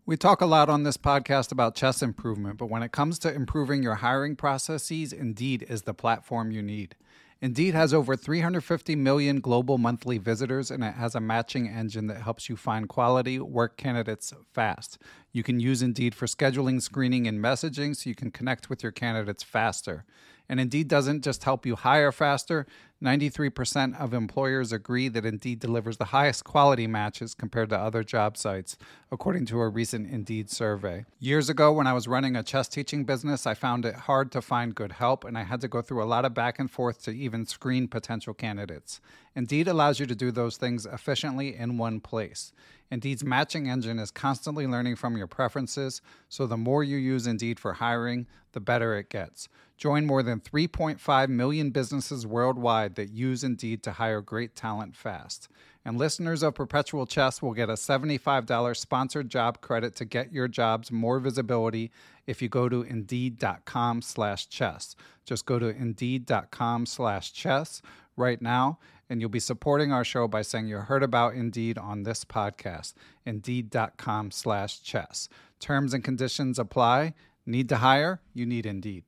We talk a lot on this podcast about chess improvement, but when it comes to improving your hiring processes, Indeed is the platform you need. Indeed has over 350 million global monthly visitors, and it has a matching engine that helps you find quality work candidates fast. You can use Indeed for scheduling, screening, and messaging so you can connect with your candidates faster. And Indeed doesn't just help you hire faster. 93% of employers agree that Indeed delivers the highest quality matches compared to other job sites, according to a recent Indeed survey. Years ago, when I was running a chess teaching business, I found it hard to find good help, and I had to go through a lot of back and forth to even screen potential candidates. Indeed allows you to do those things efficiently in one place. Indeed's matching engine is constantly learning from your preferences, so the more you use Indeed for hiring, the better it gets. Join more than 3.5 million businesses worldwide that use Indeed to hire great talent fast. And listeners of Perpetual Chess will get a $75 sponsored job credit to get your jobs more visibility if you go to Indeed.com/chess. Just go to Indeed.com/chess right now, and you'll be supporting our show by saying you heard about Indeed on this podcast. Indeed.com/chess. Terms and conditions apply. Need to hire? You need Indeed.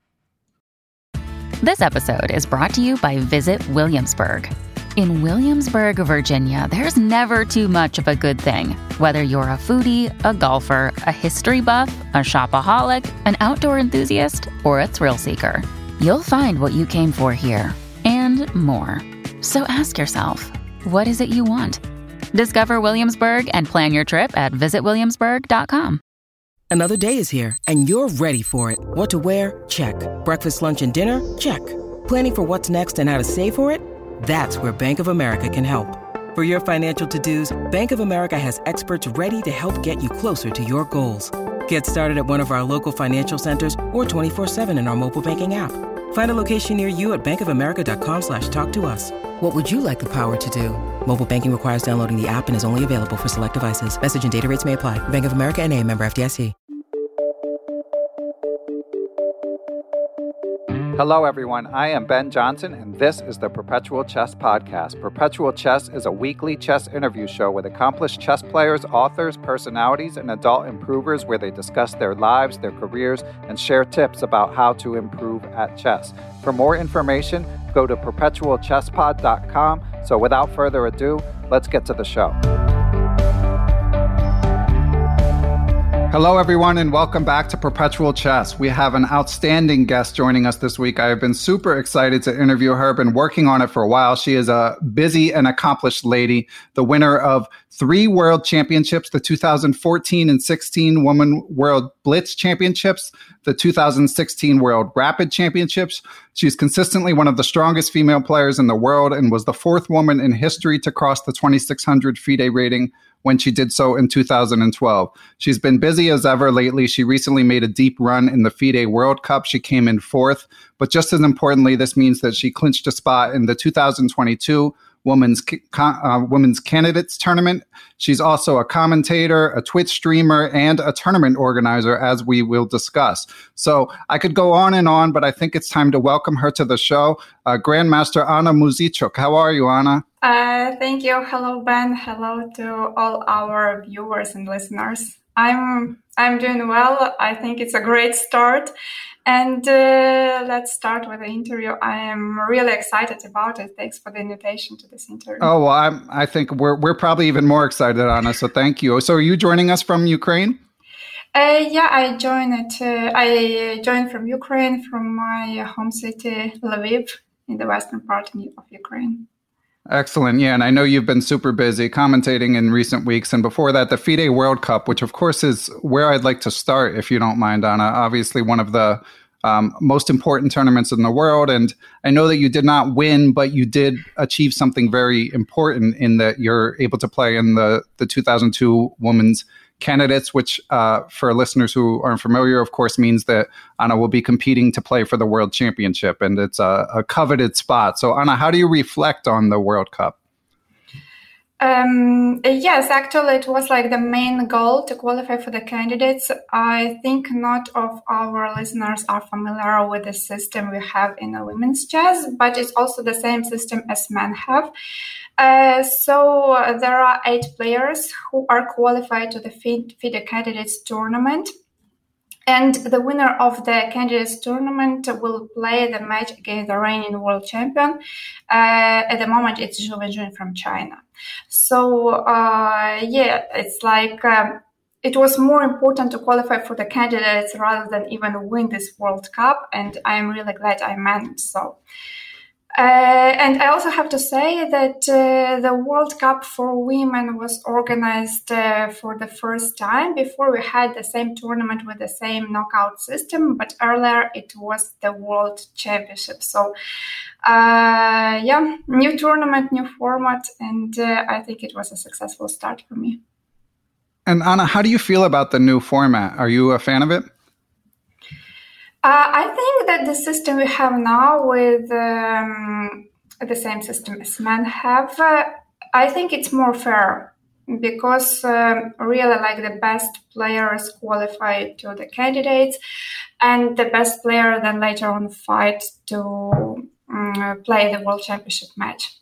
This episode is brought to you by Visit Williamsburg. In Williamsburg, Virginia, there's never too much of a good thing. Whether you're a foodie, a golfer, a history buff, a shopaholic, an outdoor enthusiast, or a thrill seeker, you'll find what you came for here and more. So ask yourself, what is it you want? Discover Williamsburg and plan your trip at visitwilliamsburg.com. Another day is here, and you're ready for it. What to wear? Check. Breakfast, lunch, and dinner? Check. Planning for what's next and how to save for it? That's where Bank of America can help. For your financial to-dos, Bank of America has experts ready to help get you closer to your goals. Get started at one of our local financial centers or 24/7 in our mobile banking app. Find a location near you at bankofamerica.com/talktous. What would you like the power to do? Mobile banking requires downloading the app and is only available for select devices. Message and data rates may apply. Bank of America N.A., member FDIC. Hello, everyone. I am Ben Johnson, and this is the Perpetual Chess Podcast. Perpetual Chess is a weekly chess interview show with accomplished chess players, authors, personalities, and adult improvers where they discuss their lives, their careers, and share tips about how to improve at chess. For more information, go to perpetualchesspod.com. So without further ado, let's get to the show. Hello, everyone, and welcome back to Perpetual Chess. We have an outstanding guest joining us this week. I have been super excited to interview her. Been working on it for a while. She is a busy and accomplished lady, the winner of 3 world championships, the 2014 and 16 Women World Blitz Championships, the 2016 World Rapid Championships. She's consistently one of the strongest female players in the world and was the 4th woman in history to cross the 2600 FIDE rating when she did so in 2012. She's been busy as ever lately. She recently made a deep run in the FIDE World Cup. She came in 4th, but just as importantly, this means that she clinched a spot in the 2022 Women's Candidates Tournament. She's also a commentator, a Twitch streamer, and a tournament organizer, as we will discuss. So I could go on, but I think it's time to welcome her to the show. Grandmaster Anna Muzychuk. How are you, Anna? Thank you. Hello, Ben. Hello to all our viewers and listeners. I'm doing well. I think it's a great start. And let's start with the interview. I am really excited about it. Thanks for the invitation to this interview. Oh, well, I think we're probably even more excited, Anna, so thank you. So are you joining us from Ukraine? Yeah, I joined from Ukraine, from my home city, Lviv, in the western part of Ukraine. Excellent. Yeah, and I know you've been super busy commentating in recent weeks. And before that, the FIDE World Cup, which of course is where I'd like to start, if you don't mind, Anna. Obviously, one of the most important tournaments in the world. And I know that you did not win, but you did achieve something very important in that you're able to play in the 2002 Women's Candidates, which for listeners who aren't familiar, of course, means that Anna will be competing to play for the World Championship, and it's a coveted spot. So, Anna, how do you reflect on the World Cup? Yes, actually, it was like the main goal to qualify for the candidates. I think not of our listeners are familiar with the system we have in the women's chess, but it's also the same system as men have. So there are 8 players who are qualified to the FIDE Candidates Tournament. And the winner of the Candidates Tournament will play the match against the reigning world champion. At the moment, it's Zhu Wenjun from China. So, it's like it was more important to qualify for the candidates rather than even win this World Cup. And I'm really glad I managed so. And I also have to say that the World Cup for women was organized for the first time. Before we had the same tournament with the same knockout system, but earlier it was the World Championship. So, new tournament, new format, and I think it was a successful start for me. And Anna, how do you feel about the new format? Are you a fan of it? I think that the system we have now with the same system as men have, I think it's more fair because really like the best players qualify to the candidates and the best player then later on fight to play the World Championship match.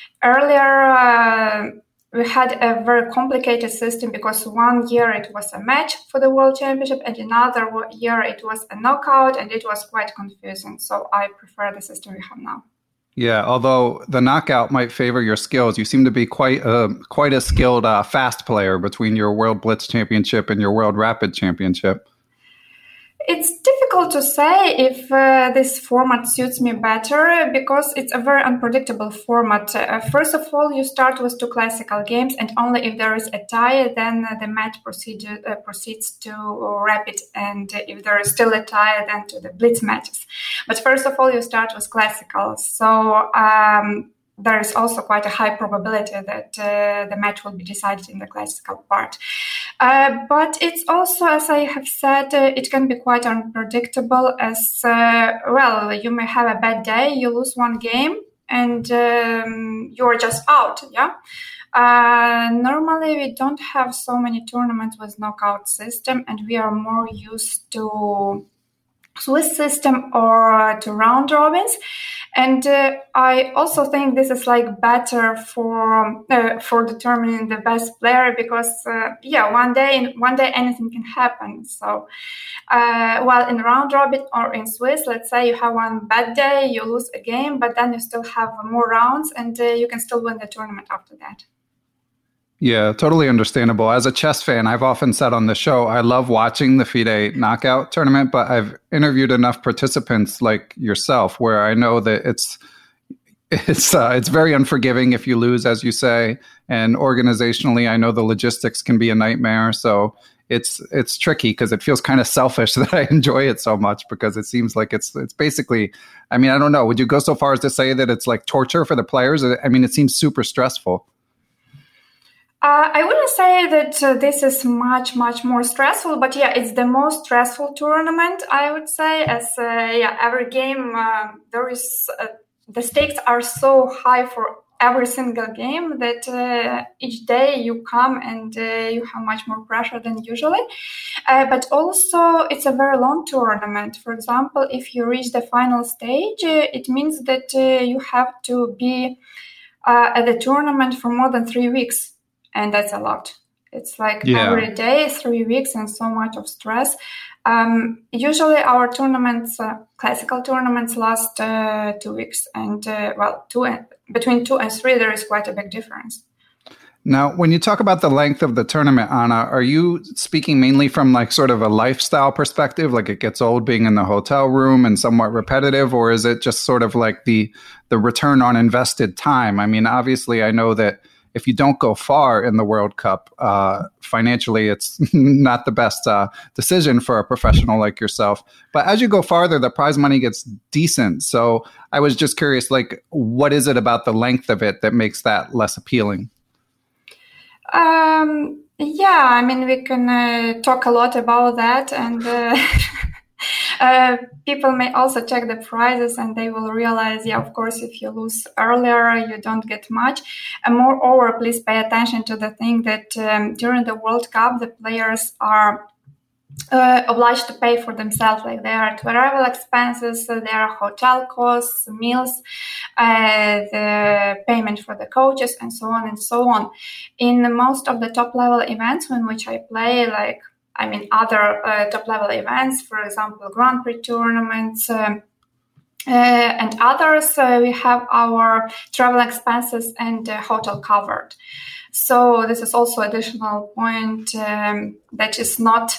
Earlier, we had a very complicated system because one year it was a match for the World Championship and another year it was a knockout, and it was quite confusing. So I prefer the system we have now. Yeah, although the knockout might favor your skills, you seem to be quite a skilled fast player between your World Blitz Championship and your World Rapid Championship. It's difficult to say if this format suits me better because it's a very unpredictable format. First of all, you start with 2 classical games, and only if there is a tie, then the match proceeds to rapid, and if there is still a tie, then to the blitz matches. But first of all, you start with classical. So there is also quite a high probability that the match will be decided in the classical part. But it's also, as I have said, it can be quite unpredictable as, you may have a bad day, you lose one game, and you're just out, Normally, we don't have so many tournaments with knockout system, and we are more used to Swiss system or to round robins. And I also think this is like better for determining the best player because one day anything can happen. So while in round robin or in Swiss, let's say you have one bad day, you lose a game, but then you still have more rounds and you can still win the tournament after that. Yeah, totally understandable. As a chess fan, I've often said on the show, I love watching the FIDE knockout tournament, but I've interviewed enough participants like yourself where I know that it's very unforgiving if you lose, as you say. And organizationally, I know the logistics can be a nightmare. So it's tricky because it feels kind of selfish that I enjoy it so much because it seems like it's basically, I mean, I don't know. Would you go so far as to say that it's like torture for the players? I mean, it seems super stressful. I wouldn't say that this is much more stressful, but it's the most stressful tournament, I would say, as every game, there is, the stakes are so high for every single game that each day you come and you have much more pressure than usually. But also it's a very long tournament. For example, if you reach the final stage, it means that you have to be at the tournament for more than 3 weeks. And that's a lot. It's like every day, 3 weeks, and so much of stress. Usually our tournaments, classical tournaments, last 2 weeks. And between 2 and 3, there is quite a big difference. Now, when you talk about the length of the tournament, Anna, are you speaking mainly from like sort of a lifestyle perspective, like it gets old being in the hotel room and somewhat repetitive, or is it just sort of like the return on invested time? I mean, obviously, I know that if you don't go far in the World Cup, financially, it's not the best decision for a professional like yourself. But as you go farther, the prize money gets decent. So I was just curious, like, what is it about the length of it that makes that less appealing? I mean, we can talk a lot about that. And people may also check the prizes and they will realize, of course, if you lose earlier, you don't get much. And moreover, please pay attention to the thing that during the World Cup, the players are obliged to pay for themselves, like their travel expenses, their hotel costs, meals, the payment for the coaches, and so on and so on. In most of the top-level events in which I play, other top-level events, for example, Grand Prix tournaments, and others, we have our travel expenses and hotel covered. So this is also additional point that is not,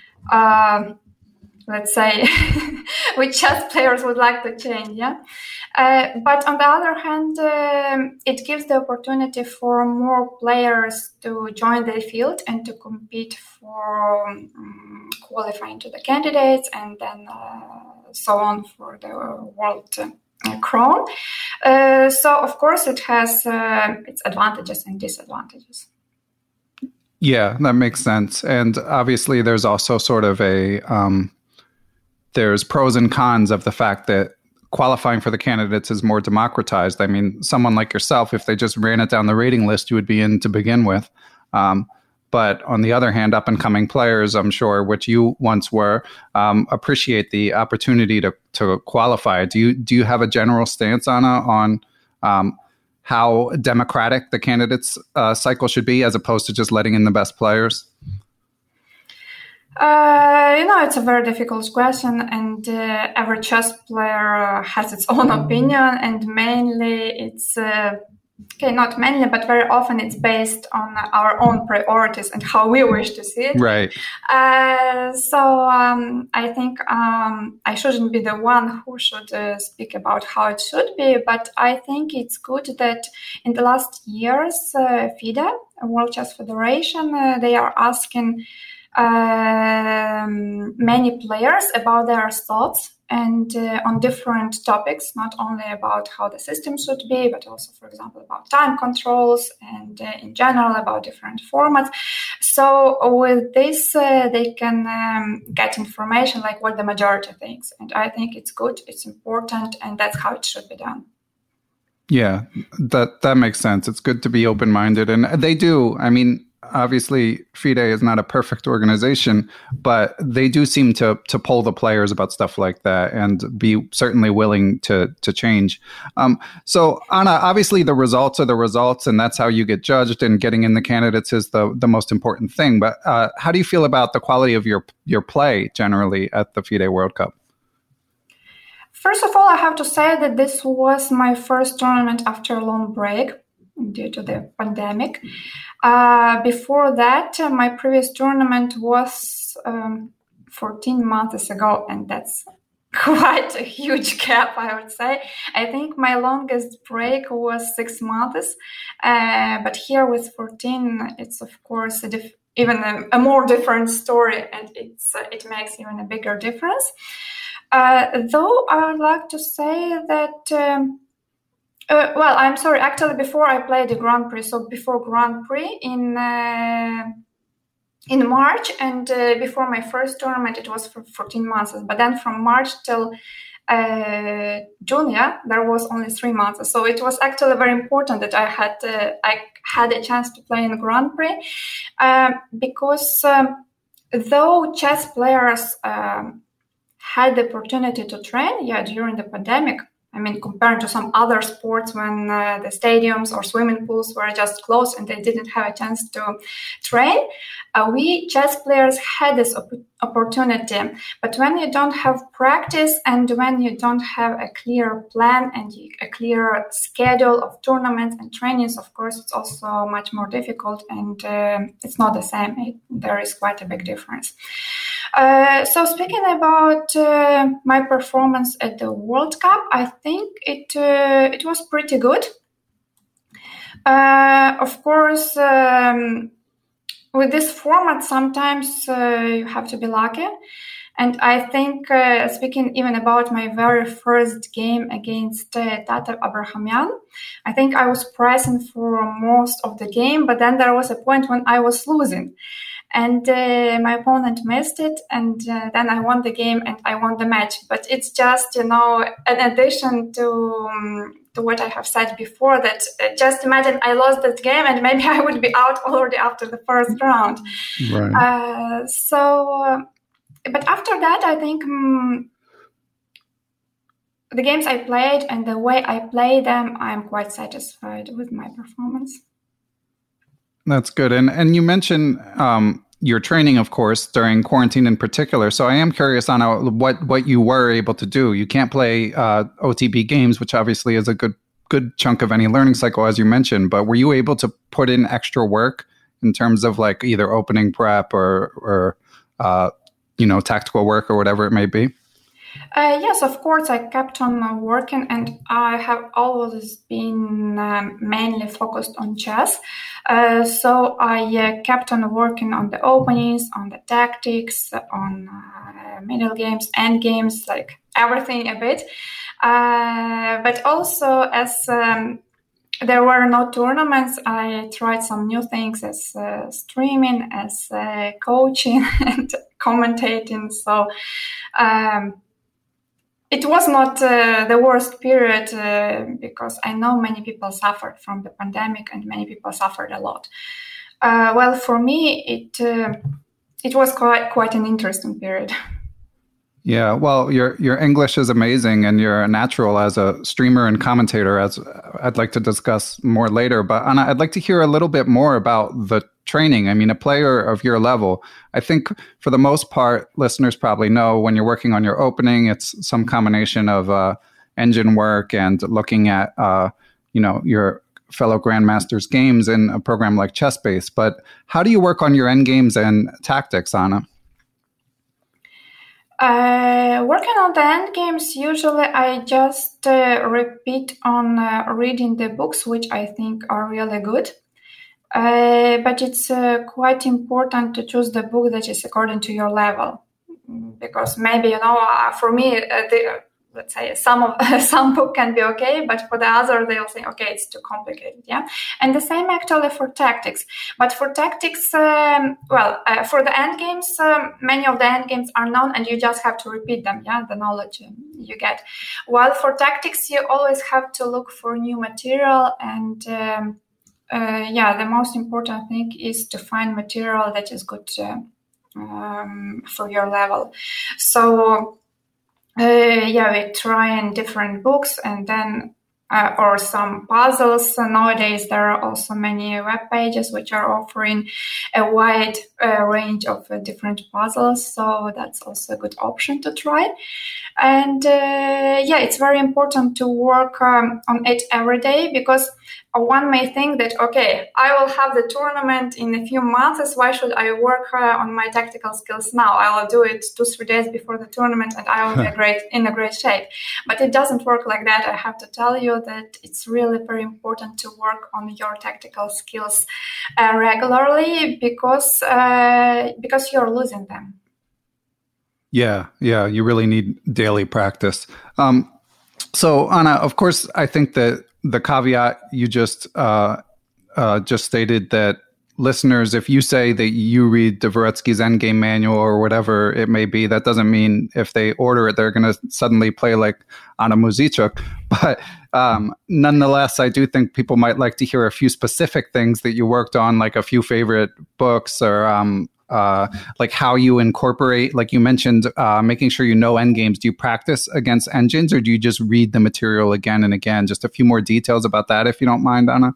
let's say, which chess players would like to change, yeah? But on the other hand, it gives the opportunity for more players to join the field and to compete for qualifying to the candidates and then so on for the world crown. So, of course, it has its advantages and disadvantages. Yeah, that makes sense. And obviously, there's also sort of there's pros and cons of the fact that qualifying for the candidates is more democratized. I mean, someone like yourself, if they just ran it down the rating list, you would be in to begin with. But on the other hand, up-and-coming players, I'm sure, which you once were, appreciate the opportunity to qualify. Do you have a general stance, Anna, on how democratic the candidates cycle should be, as opposed to just letting in the best players? It's a very difficult question, and every chess player has its own opinion, and mainly it's not mainly, but very often it's based on our own priorities and how we wish to see it. Right. So I think I shouldn't be the one who should speak about how it should be, but I think it's good that in the last years, FIDE, World Chess Federation, they are asking many players about their thoughts and on different topics, not only about how the system should be, but also, for example, about time controls and in general about different formats. So with this, they can get information like what the majority thinks. And I think it's good, it's important, and that's how it should be done. Yeah, that makes sense. It's good to be open-minded. And they do. I mean, obviously, FIDE is not a perfect organization, but they do seem to poll the players about stuff like that and be certainly willing to change. So, Anna, obviously the results are the results, and that's how you get judged, and getting in the candidates is the most important thing. But how do you feel about the quality of your play generally at the FIDE World Cup? First of all, I have to say that this was my first tournament after a long break due to the pandemic. Before that, my previous tournament was 14 months ago, and that's quite a huge gap, I would say. I think my longest break was 6 months, but here with 14, it's of course even a more different story, and it makes even a bigger difference. Though I would like to say that I'm sorry. Actually, before I played the Grand Prix, so before Grand Prix in March, and before my first tournament, it was for 14 months. But then from March till June, there was only 3 months. So it was actually very important that I had a chance to play in the Grand Prix because though chess players had the opportunity to train, during the pandemic. I mean, compared to some other sports when the stadiums or swimming pools were just closed and they didn't have a chance to train, we chess players had this opportunity. But when you don't have practice and when you don't have a clear plan and a clear schedule of tournaments and trainings, of course, it's also much more difficult and it's not the same. There is quite a big difference. So speaking about my performance at the World Cup, I think it was pretty good. Of course, with this format, sometimes you have to be lucky. And I think, speaking even about my very first game against Tatar Abrahamyan, I think I was pressing for most of the game, but then there was a point when I was losing. And my opponent missed it, and then I won the game and I won the match. But it's just, an addition to what I have said before, that just imagine I lost that game and maybe I would be out already after the first round. Right. So but after that, I think the games I played and the way I play them, I'm quite satisfied with my performance. That's good. And you mentioned your training, of course, during quarantine in particular. So I am curious on what you were able to do. You can't play OTB games, which obviously is a good chunk of any learning cycle, as you mentioned. But were you able to put in extra work in terms of like either opening prep or tactical work or whatever it may be? Yes, of course, I kept on working, and I have always been mainly focused on chess. So I kept on working on the openings, on the tactics, on middle games, end games, like everything a bit. But also, as there were no tournaments, I tried some new things as streaming, as coaching, and commentating. So it was not the worst period because I know many people suffered from the pandemic and many people suffered a lot. Well, for me, it was quite an interesting period. Yeah, well, your English is amazing, and you're a natural as a streamer and commentator, as I'd like to discuss more later. But Anna, I'd like to hear a little bit more about the training. I mean, a player of your level, I think for the most part, listeners probably know when you're working on your opening, it's some combination of engine work and looking at your fellow grandmasters' games in a program like ChessBase. But how do you work on your end games and tactics, Anna? Working on the end games, usually I just repeat on reading the books, which I think are really good. But it's quite important to choose the book that is according to your level, because maybe for me, let's say some book can be okay, but for the other they'll say, okay, it's too complicated, yeah. And the same actually for tactics. But for tactics, for the end games, many of the end games are known, and you just have to repeat them, yeah, the knowledge you get. While for tactics, you always have to look for new material, and the most important thing is to find material that is good for your level. So we try in different books, and then or some puzzles. Nowadays, there are also many web pages which are offering a wide range of different puzzles. So that's also a good option to try. And it's very important to work on it every day, because one may think that, okay, I will have the tournament in a few months. Why should I work on my tactical skills now? I will do it 2-3 days before the tournament, and I will be in a great shape. But it doesn't work like that. I have to tell you that it's really very important to work on your tactical skills regularly, because you're losing them. Yeah, you really need daily practice. So, Anna, of course, I think that the caveat you just stated, that listeners, if you say that you read Dvoretsky's Endgame Manual or whatever it may be, that doesn't mean if they order it, they're going to suddenly play like Anna Muzychuk. But nonetheless, I do think people might like to hear a few specific things that you worked on, like a few favorite books, or like how you incorporate, like you mentioned, making sure you know endgames. Do you practice against engines, or do you just read the material again and again? Just a few more details about that, if you don't mind, Anna.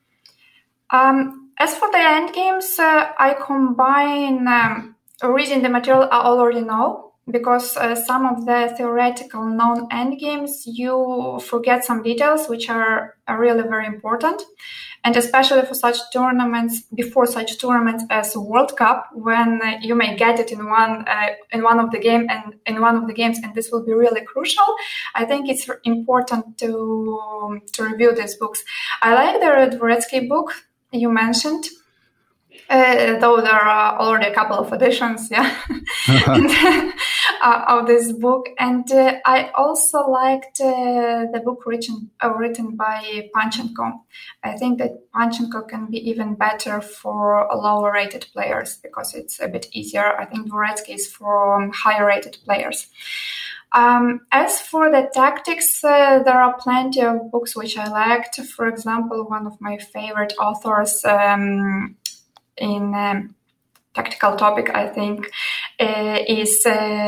As for the endgames, I combine reading the material I already know, because some of the theoretical known endgames, you forget some details which are really very important. And especially for such tournaments, before such tournaments as World Cup, when you may get it in one of the games, and this will be really crucial. I think it's important to review these books. I like the Dvoretsky book you mentioned, though there are already a couple of editions, of this book. And I also liked the book written by Panchenko. I think that Panchenko can be even better for lower-rated players, because it's a bit easier. I think Dvoretsky is for higher-rated players. As for the tactics, there are plenty of books which I liked. For example, one of my favorite authors in tactical topic, I think, is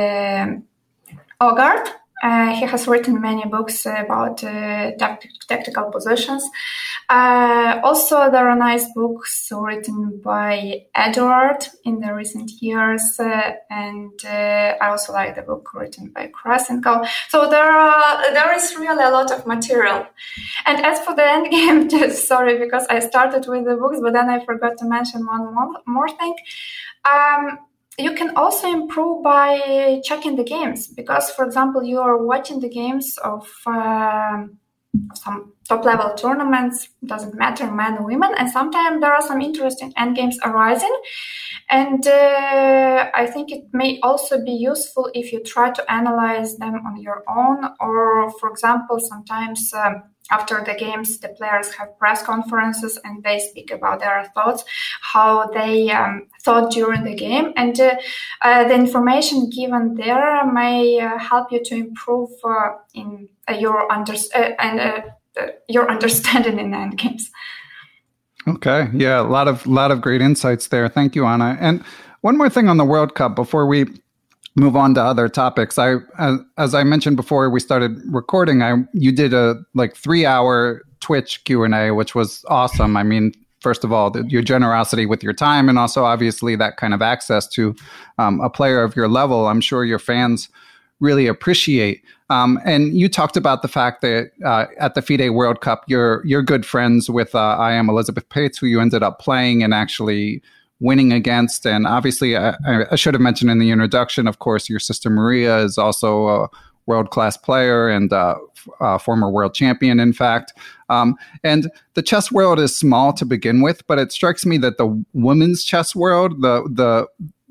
Ogard. He has written many books about tactical positions. Also, there are nice books written by Edward in the recent years, and I also like the book written by Krasenko. So there is really a lot of material. And as for the end game, just sorry because I started with the books, but then I forgot to mention one more thing. You can also improve by checking the games because, for example, you are watching the games of some top-level tournaments, doesn't matter, men or women, and sometimes there are some interesting endgames arising. And I think it may also be useful if you try to analyze them on your own, or, for example, sometimes after the games, the players have press conferences and they speak about their thoughts, how they thought during the game. And the information given there may help you to improve in your understanding in endgames. Okay. Yeah, a lot of great insights there. Thank you, Anna. And one more thing on the World Cup before we move on to other topics. As I mentioned before we started recording, you did a 3-hour Twitch Q&A, which was awesome. I mean, first of all, your generosity with your time, and also obviously that kind of access to a player of your level, I'm sure your fans really appreciate. And you talked about the fact that at the FIDE World Cup, you're good friends with I Am Elizabeth Pates, who you ended up playing and actually winning against. And obviously, I should have mentioned in the introduction, of course, your sister Maria is also a world-class player and former world champion, in fact. And the chess world is small to begin with, but it strikes me that the women's chess world, the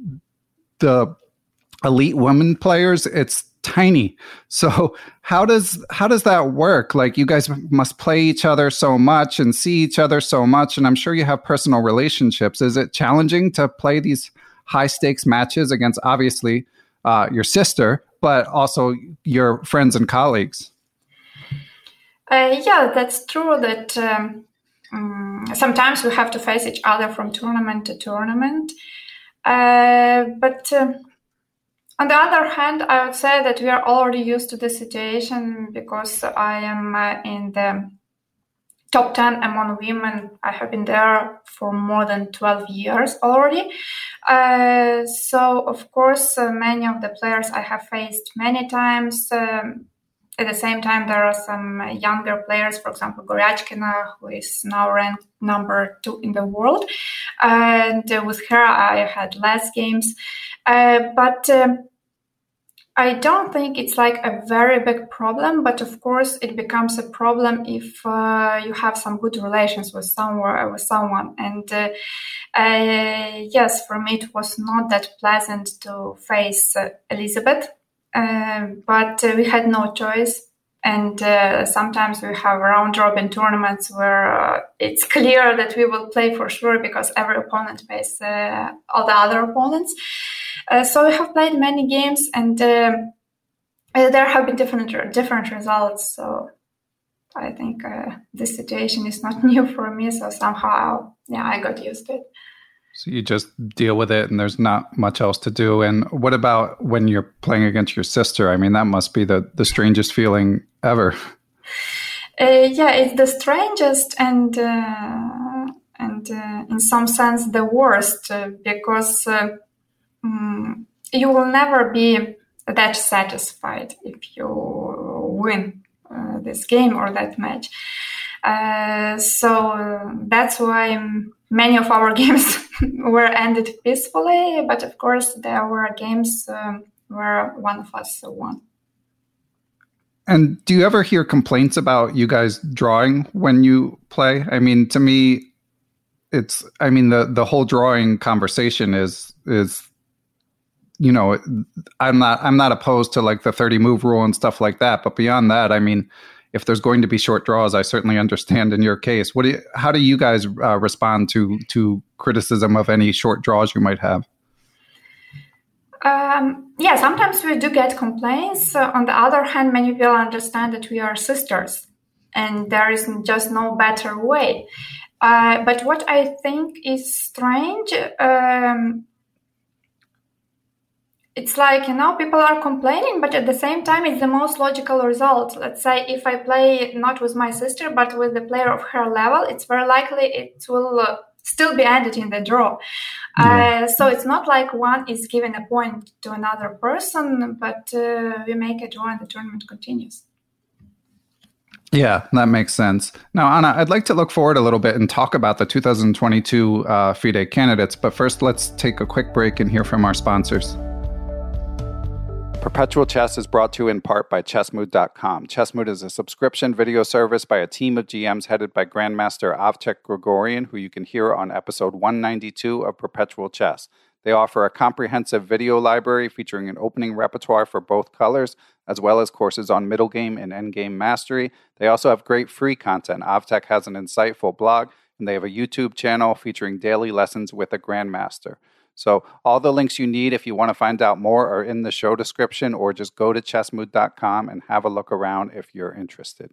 elite women players, it's tiny. So how does that work? Like, you guys must play each other so much and see each other so much, and I'm sure you have personal relationships. Is it challenging to play these high stakes matches against obviously your sister, but also your friends and colleagues? Yeah, that's true that sometimes we have to face each other from tournament to tournament. But on the other hand, I would say that we are already used to the situation because I am in the top 10 among women. I have been there for more than 12 years already. So, of course, many of the players I have faced many times. At the same time, there are some younger players, for example, Goryachkina, who is now ranked number 2 in the world. And with her, I had less games. But I don't think it's like a very big problem. But of course, it becomes a problem if you have some good relations with someone. And yes, for me, it was not that pleasant to face Elizabeth. But we had no choice. And sometimes we have round-robin tournaments where it's clear that we will play for sure because every opponent plays all the other opponents. So we have played many games, and there have been different results. So I think this situation is not new for me. So somehow, yeah, I got used to it. So you just deal with it and there's not much else to do. And what about when you're playing against your sister? I mean, that must be the strangest feeling ever. Yeah, it's the strangest and in some sense the worst because you will never be that satisfied if you win this game or that match. So that's why many of our games were ended peacefully, but of course there were games where one of us won. And do you ever hear complaints about you guys drawing when you play? I mean, to me, the whole drawing conversation is you know, I'm not opposed to like the 30 move rule and stuff like that, but beyond that, I mean, if there's going to be short draws, I certainly understand in your case. How do you guys respond to criticism of any short draws you might have? Yeah, sometimes we do get complaints. On the other hand, many people understand that we are sisters and there is just no better way. But what I think is strange, it's like, people are complaining, but at the same time, it's the most logical result. Let's say if I play not with my sister, but with the player of her level, it's very likely it will still be ended in the draw. Yeah. So it's not like one is giving a point to another person, but we make a draw and the tournament continues. Yeah, that makes sense. Now, Anna, I'd like to look forward a little bit and talk about the 2022 FIDE candidates, but first let's take a quick break and hear from our sponsors. Perpetual Chess is brought to you in part by Chessmood.com. Chessmood is a subscription video service by a team of GMs headed by Grandmaster Avchek Grigorian, who you can hear on episode 192 of Perpetual Chess. They offer a comprehensive video library featuring an opening repertoire for both colors, as well as courses on middle game and endgame mastery. They also have great free content. Avchek has an insightful blog, and they have a YouTube channel featuring daily lessons with a Grandmaster. So all the links you need if you want to find out more are in the show description, or just go to chessmood.com and have a look around if you're interested.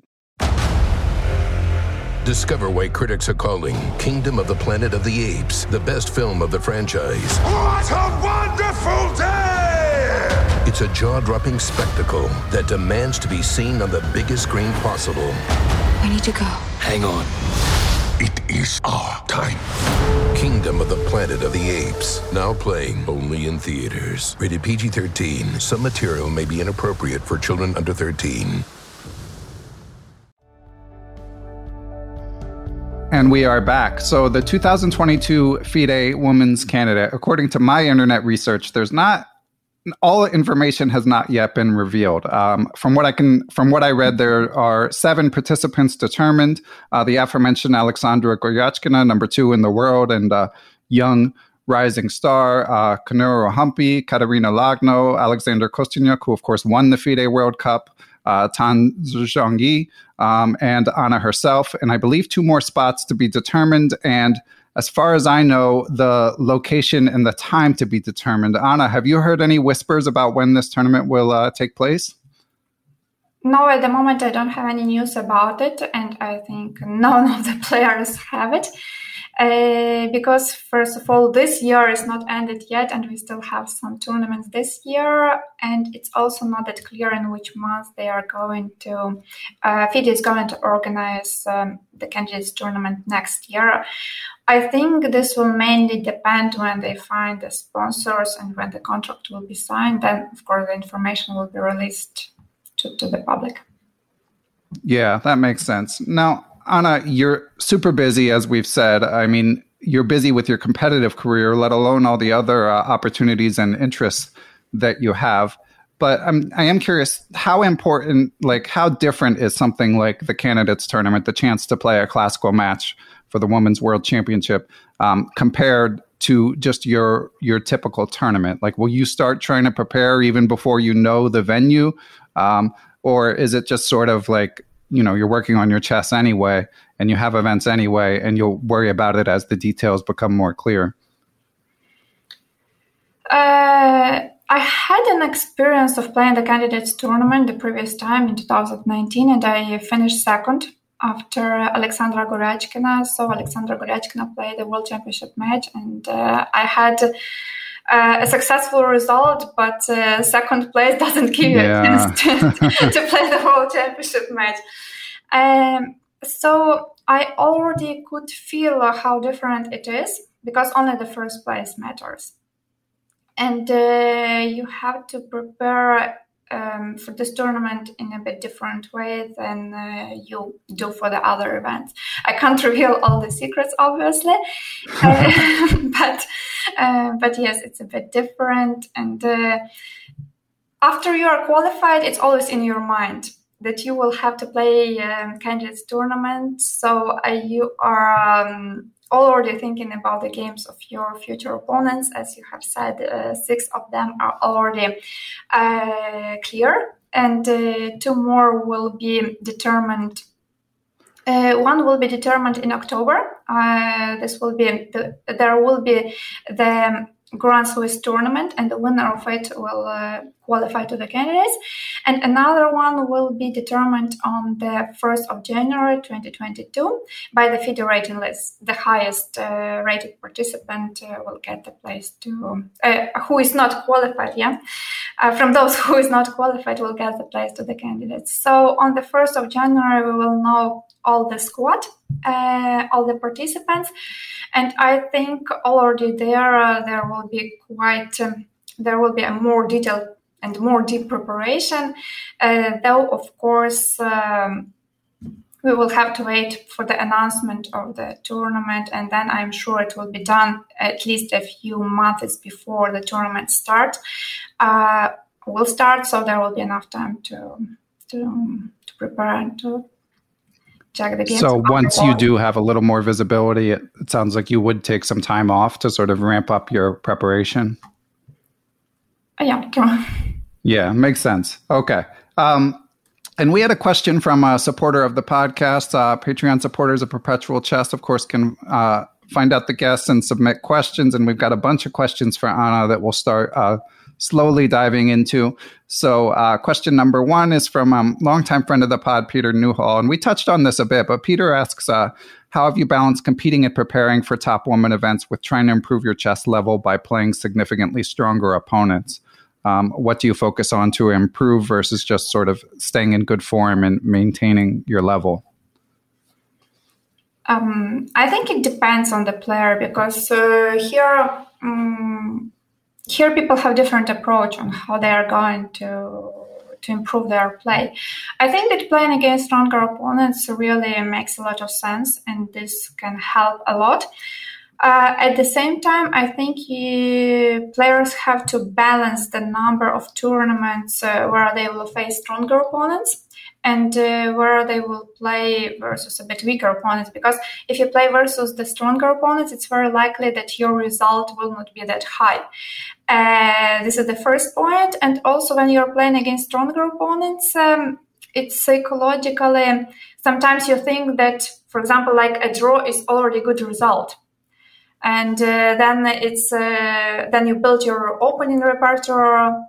Discover why critics are calling Kingdom of the Planet of the Apes the best film of the franchise. What a wonderful day! It's a jaw-dropping spectacle that demands to be seen on the biggest screen possible. We need to go. Hang on. It is our time. Kingdom of the Planet of the Apes. Now playing only in theaters. Rated PG-13. Some material may be inappropriate for children under 13. And we are back. So the 2022 FIDE Women's Candidate, according to my internet research, all information has not yet been revealed. From what I read, there are 7 participants determined. The aforementioned Alexandra Goryachkina, number 2 in the world, and young rising star Kanuro Humpy, Katerina Lagno, Alexander Kostyanyuk, who of course won the FIDE World Cup, Tan Zhongyi, and Anna herself, and I believe 2 more spots to be determined. And as far as I know, the location and the time to be determined. Anna, have you heard any whispers about when this tournament will take place? No, at the moment I don't have any news about it, and I think none of the players have it. Because first of all, this year is not ended yet, and we still have some tournaments this year, and it's also not that clear in which month they are going to. FIDE is going to organize the candidates tournament next year. I think this will mainly depend when they find the sponsors and when the contract will be signed. Then, of course, the information will be released to the public. Yeah, that makes sense. Now, Anna, you're super busy, as we've said. I mean, you're busy with your competitive career, let alone all the other opportunities and interests that you have. But I am curious, how important, how different is something like the Candidates Tournament, the chance to play a classical match for the Women's World Championship, compared to just your typical tournament? Will you start trying to prepare even before you know the venue? Or is it just sort of you're working on your chess anyway, and you have events anyway, and you'll worry about it as the details become more clear? I had an experience of playing the Candidates Tournament the previous time in 2019, and I finished second after Alexandra Goryachkina. So Alexandra Goryachkina played the World Championship match, and I had a successful result, but second place doesn't give you a chance to play the World Championship match. So I already could feel how different it is, because only the first place matters. And you have to prepare for this tournament in a bit different way than you do for the other events. I can't reveal all the secrets, obviously, but yes, it's a bit different. And after you are qualified, it's always in your mind that you will have to play candidates tournament. So you are already thinking about the games of your future opponents. As you have said, 6 of them are already clear, and 2 more will be determined. One will be determined in October. There will be the Grand Swiss tournament, and the winner of it will qualify to the candidates. And another one will be determined on the 1st of January 2022 by the FIDE rating list. The highest rated participant will get the place to, who is not qualified, from those who is not qualified will get the place to the candidates. So on the 1st of January, we will know all the squad, all the participants. And I think already there will be there will be a more detailed and more deep preparation. Though, of course, we will have to wait for the announcement of the tournament, and then I'm sure it will be done at least a few months before the tournament will start. So there will be enough time to prepare and to check the games. So once you do have a little more visibility, it sounds like you would take some time off to sort of ramp up your preparation. Yeah, makes sense. Okay. And we had a question from a supporter of the podcast. Patreon supporters of Perpetual Chess, of course, can find out the guests and submit questions. And we've got a bunch of questions for Anna that we'll start slowly diving into. So question number one is from a longtime friend of the pod, Peter Newhall. And we touched on this a bit, but Peter asks, how have you balanced competing and preparing for top woman events with trying to improve your chess level by playing significantly stronger opponents? What do you focus on to improve versus just sort of staying in good form and maintaining your level? I think it depends on the player, because here people have different approach on how they are going to improve their play. I think that playing against stronger opponents really makes a lot of sense, and this can help a lot. At the same time, I think players have to balance the number of tournaments where they will face stronger opponents and where they will play versus a bit weaker opponents. Because if you play versus the stronger opponents, it's very likely that your result will not be that high. This is the first point. And also when you're playing against stronger opponents, it's psychologically, sometimes you think that, for example, like a draw is already a good result. And then then you build your opening repertoire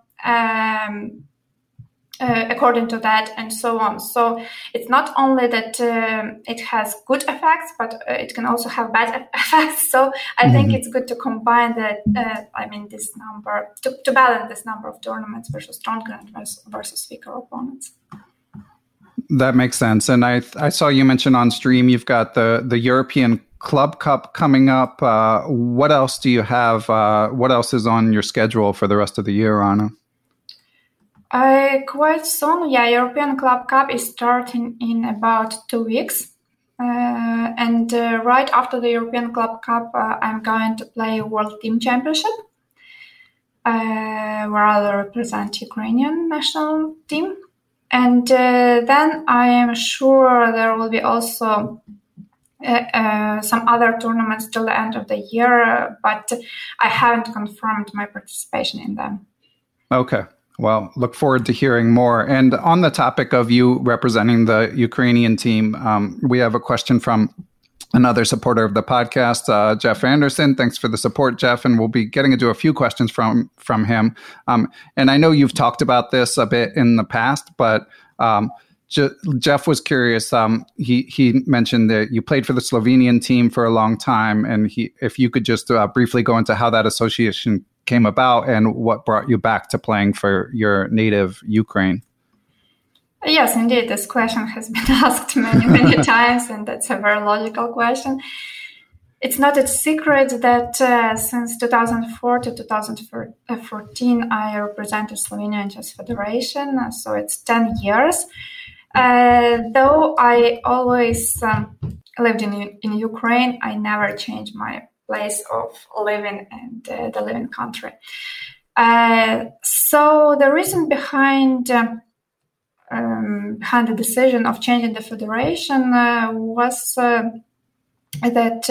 according to that, and so on. So it's not only that it has good effects, but it can also have bad effects. So I think it's good to combine this number, to balance this number of tournaments versus stronger and versus weaker opponents. That makes sense. And I saw you mention on stream you've got the European Club Cup coming up. What else do you have? What else is on your schedule for the rest of the year, Anna? Quite soon, European Club Cup is starting in about 2 weeks. And right after the European Club Cup, I'm going to play World Team Championship, where I'll represent Ukrainian national team. And then I am sure there will be also some other tournaments till the end of the year, but I haven't confirmed my participation in them. Okay. Well, look forward to hearing more. And on the topic of you representing the Ukrainian team, we have a question from another supporter of the podcast, Jeff Anderson. Thanks for the support, Jeff. And we'll be getting into a few questions from him. And I know you've talked about this a bit in the past, but Jeff was curious. He mentioned that you played for the Slovenian team for a long time, and if you could just briefly go into how that association came about and what brought you back to playing for your native Ukraine. Yes, indeed. This question has been asked many times, and that's a very logical question. It's not a secret that since 2004 to 2014, I represented Slovenian Chess Federation, so it's 10 years. Though I always lived in Ukraine, I never changed my place of living and the living country. So the reason behind the decision of changing the federation was that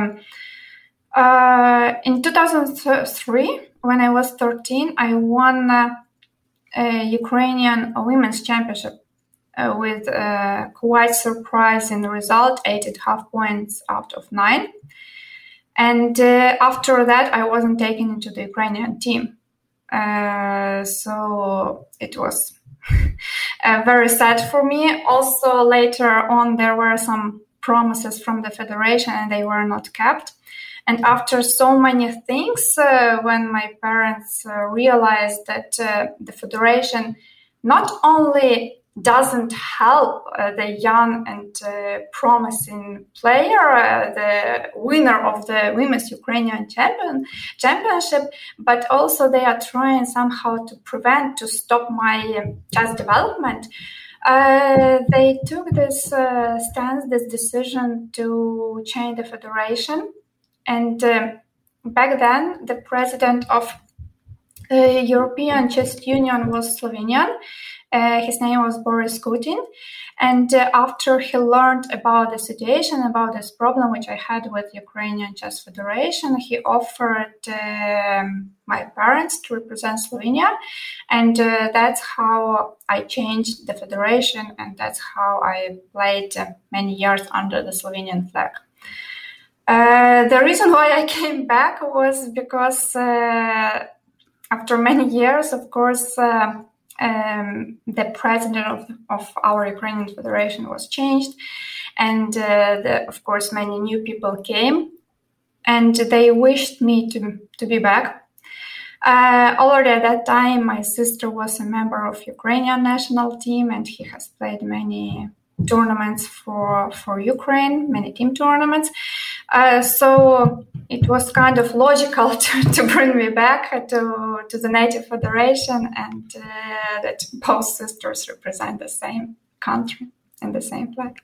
in 2003, when I was 13, I won a Ukrainian women's championship with quite surprising result, 8.5 points out of 9. And after that, I wasn't taken into the Ukrainian team. So it was very sad for me. Also, later on, there were some promises from the federation and they were not kept. And after so many things, when my parents realized that the federation not only doesn't help the young and promising player, the winner of the Women's Ukrainian Championship, but also they are trying somehow to stop my chess development. They took this stance, this decision to change the federation. And back then, the president of the European Chess Union was Slovenian. His name was Boris Kutin. And after he learned about the situation, about this problem which I had with Ukrainian Chess Federation, he offered my parents to represent Slovenia. And that's how I changed the federation. And that's how I played many years under the Slovenian flag. The reason why I came back was because after many years, of course, the president of our Ukrainian Federation was changed. And of course, many new people came and they wished me to be back. Already at that time, my sister was a member of Ukrainian national team and he has played many tournaments for Ukraine, many team tournaments. So it was kind of logical to bring me back to the native federation and that both sisters represent the same country and the same flag.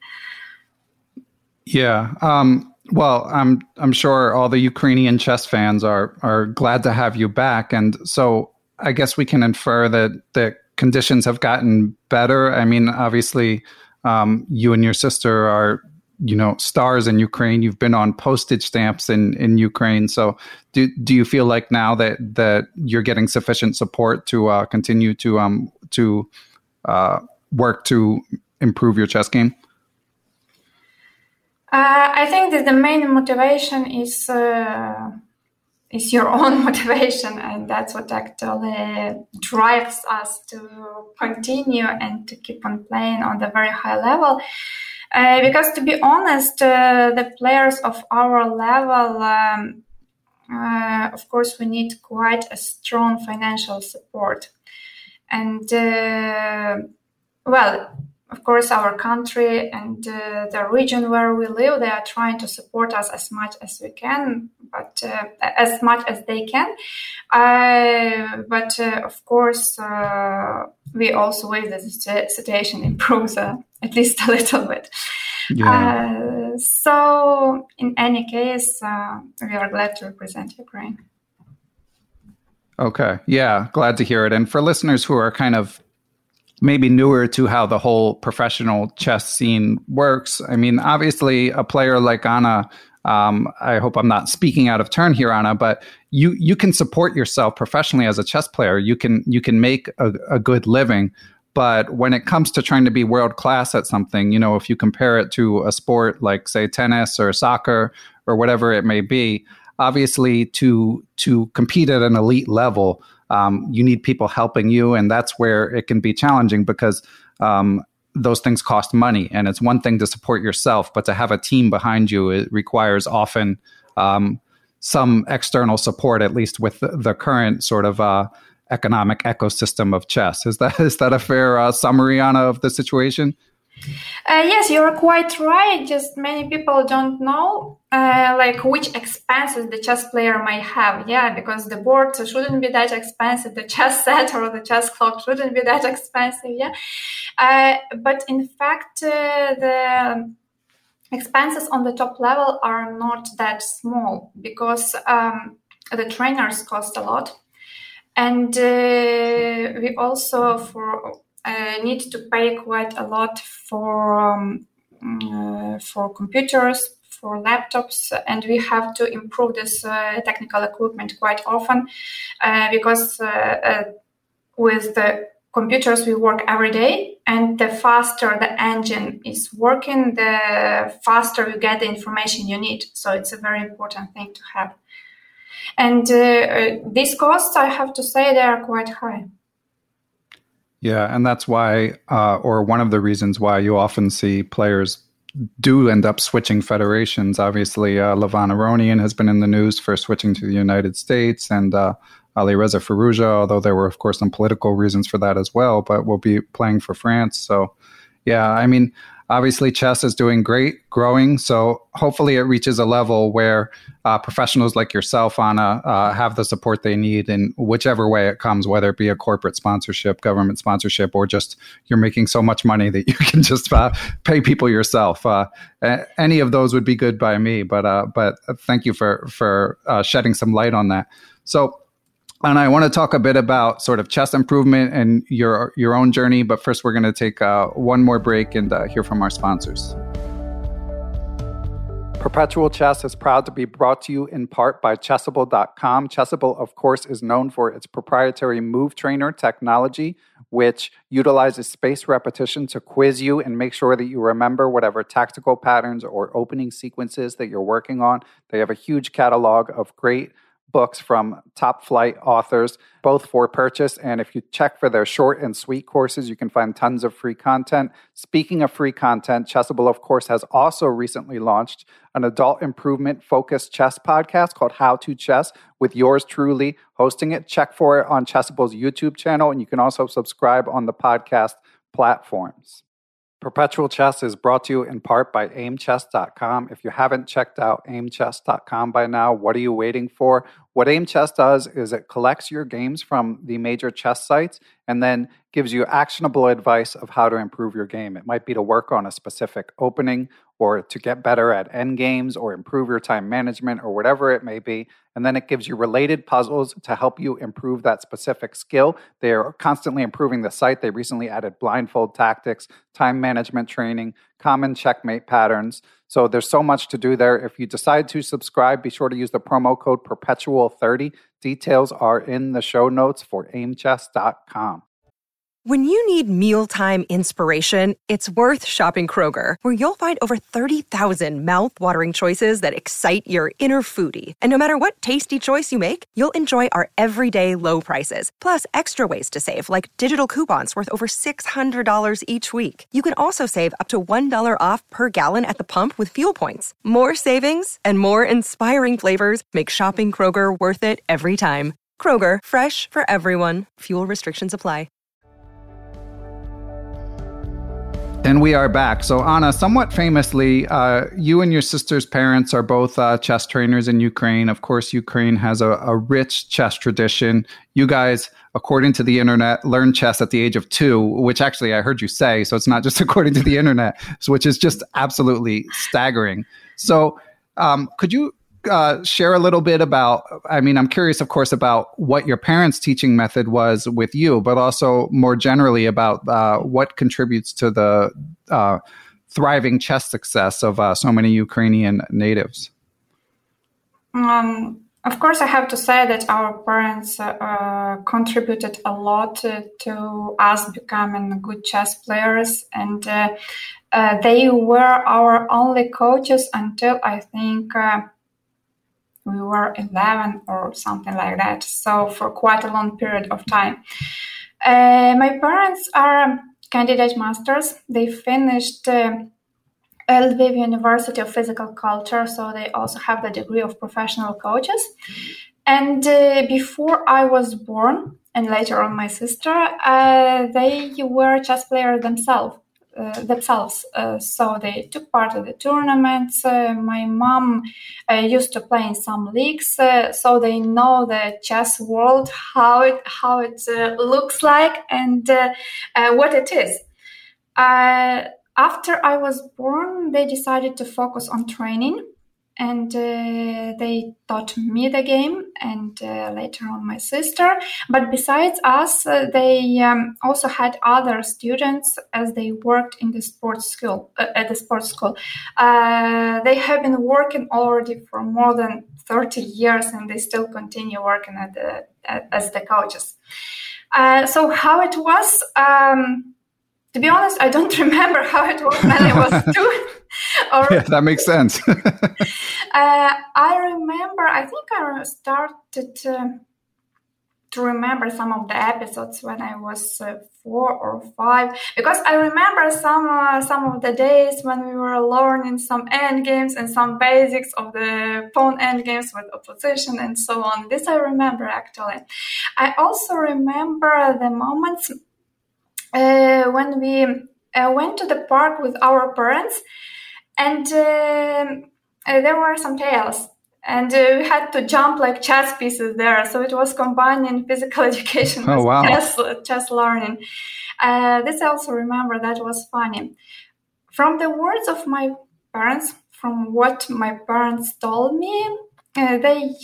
Yeah. Well, I'm sure all the Ukrainian chess fans are glad to have you back. And so I guess we can infer that the conditions have gotten better. I mean, obviously, you and your sister are, stars in Ukraine. You've been on postage stamps in Ukraine. So do you feel like now that you're getting sufficient support to continue to work to improve your chess game? I think that the main motivation is your own motivation, and that's what actually drives us to continue and to keep on playing on the very high level. Because to be honest, the players of our level, of course, we need quite a strong financial support. And, of course, our country and the region where we live, they are trying to support us as much as we can, but as much as they can. But of course, we also wish that the situation improves at least a little bit. Yeah. So, in any case, we are glad to represent Ukraine. Okay. Yeah, glad to hear it. And for listeners who are kind of maybe newer to how the whole professional chess scene works. I mean, obviously, a player like Anna, I hope I'm not speaking out of turn here, Anna, but you can support yourself professionally as a chess player. You can make a good living. But when it comes to trying to be world class at something, if you compare it to a sport like, say, tennis or soccer or whatever it may be, obviously to compete at an elite level, you need people helping you, and that's where it can be challenging because those things cost money. And it's one thing to support yourself, but to have a team behind you, it requires often some external support, at least with the current sort of economic ecosystem of chess. Is that a fair summary, Anna, of the situation? Yes, you're quite right. Just many people don't know which expenses the chess player might have. Yeah, because the board shouldn't be that expensive. The chess set or the chess clock shouldn't be that expensive. Yeah, but in fact, the expenses on the top level are not that small because the trainers cost a lot, and we also need to pay quite a lot for computers, for laptops, and we have to improve this technical equipment quite often because with the computers, we work every day, and the faster the engine is working, the faster you get the information you need. So it's a very important thing to have. And these costs, I have to say, they are quite high. Yeah, and that's why, or one of the reasons why you often see players do end up switching federations. Obviously, Levan Aronian has been in the news for switching to the United States, and Alireza Firouzja, although there were, of course, some political reasons for that as well, but will be playing for France. So, yeah, I mean, obviously chess is doing great, growing. So hopefully it reaches a level where professionals like yourself, Anna, have the support they need in whichever way it comes, whether it be a corporate sponsorship, government sponsorship, or just you're making so much money that you can just pay people yourself. Any of those would be good by me. But thank you for shedding some light on that. So, and I want to talk a bit about sort of chess improvement and your own journey. But first, we're going to take one more break and hear from our sponsors. Perpetual Chess is proud to be brought to you in part by Chessable.com. Chessable, of course, is known for its proprietary Move Trainer technology, which utilizes spaced repetition to quiz you and make sure that you remember whatever tactical patterns or opening sequences that you're working on. They have a huge catalog of great books from top flight authors, both for purchase. And if you check for their short and sweet courses, you can find tons of free content. Speaking of free content, Chessable, of course, has also recently launched an adult improvement focused chess podcast called How to Chess with yours truly hosting it. Check for it on Chessable's YouTube channel, and you can also subscribe on the podcast platforms. Perpetual Chess is brought to you in part by aimchess.com. If you haven't checked out aimchess.com by now, what are you waiting for? What AimChess does is it collects your games from the major chess sites and then gives you actionable advice of how to improve your game. It might be to work on a specific opening or to get better at end games or improve your time management or whatever it may be. And then it gives you related puzzles to help you improve that specific skill. They are constantly improving the site. They recently added blindfold tactics, time management training, common checkmate patterns. So there's so much to do there. If you decide to subscribe, be sure to use the promo code Perpetual30. Details are in the show notes for aimchess.com. When you need mealtime inspiration, it's worth shopping Kroger, where you'll find over 30,000 mouth-watering choices that excite your inner foodie. And no matter what tasty choice you make, you'll enjoy our everyday low prices, plus extra ways to save, like digital coupons worth over $600 each week. You can also save up to $1 off per gallon at the pump with fuel points. More savings and more inspiring flavors make shopping Kroger worth it every time. Kroger, fresh for everyone. Fuel restrictions apply. And we are back. So Anna, somewhat famously, you and your sister's parents are both chess trainers in Ukraine. Of course, Ukraine has a rich chess tradition. You guys, according to the internet, learned chess at the age of 2, which actually I heard you say, so it's not just according to the internet, which is just absolutely staggering. So could you share a little bit about, I mean, I'm curious, of course, about what your parents' teaching method was with you, but also more generally about what contributes to the thriving chess success of so many Ukrainian natives. Of course, I have to say that our parents contributed a lot to us becoming good chess players, and they were our only coaches until I think we were 11 or something like that. So for quite a long period of time. My parents are candidate masters. They finished Lviv University of Physical Culture, so they also have the degree of professional coaches. And before I was born, and later on my sister, they were chess players themselves. So they took part in the tournaments. My mom used to play in some leagues, so they know the chess world, how it looks like and what it is. After I was born, they decided to focus on training, and they taught me the game and later on my sister. But besides us, they also had other students as they worked in the sports school. At the sports school, they have been working already for more than 30 years, and they still continue working as the coaches. So how it was, to be honest, I don't remember how it was when I was 2. Yeah, that makes sense. I remember, I think I started to remember some of the episodes when I was 4 or 5, because I remember some of the days when we were learning some end games and some basics of the pawn end games with opposition and so on. This I remember actually. I also remember the moments when we went to the park with our parents, and there were some tiles. And we had to jump like chess pieces there. So it was combining physical education with chess learning. This I also remember, that was funny. From the words of my parents, from what my parents told me, they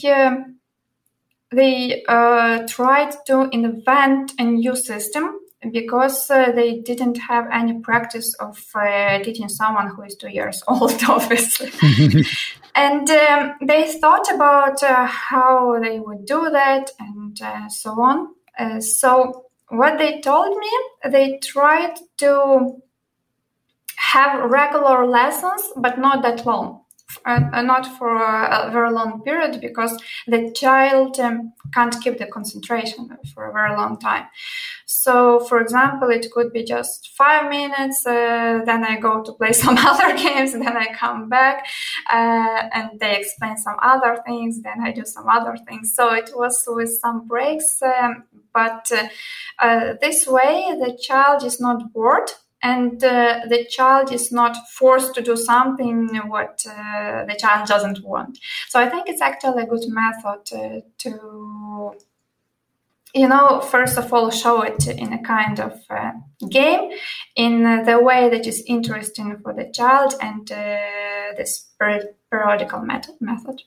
tried to invent a new system because they didn't have any practice of teaching someone who is 2 years old, obviously. And they thought about how they would do that and so on. So what they told me, they tried to have regular lessons, but not that long. Not for a very long period, because the child can't keep the concentration for a very long time. So, for example, it could be just 5 minutes, then I go to play some other games, then I come back and they explain some other things, then I do some other things. So it was with some breaks, but this way the child is not bored. And the child is not forced to do something what the child doesn't want. So I think it's actually a good method to, first of all, show it in a kind of game in the way that is interesting for the child, and this periodical method.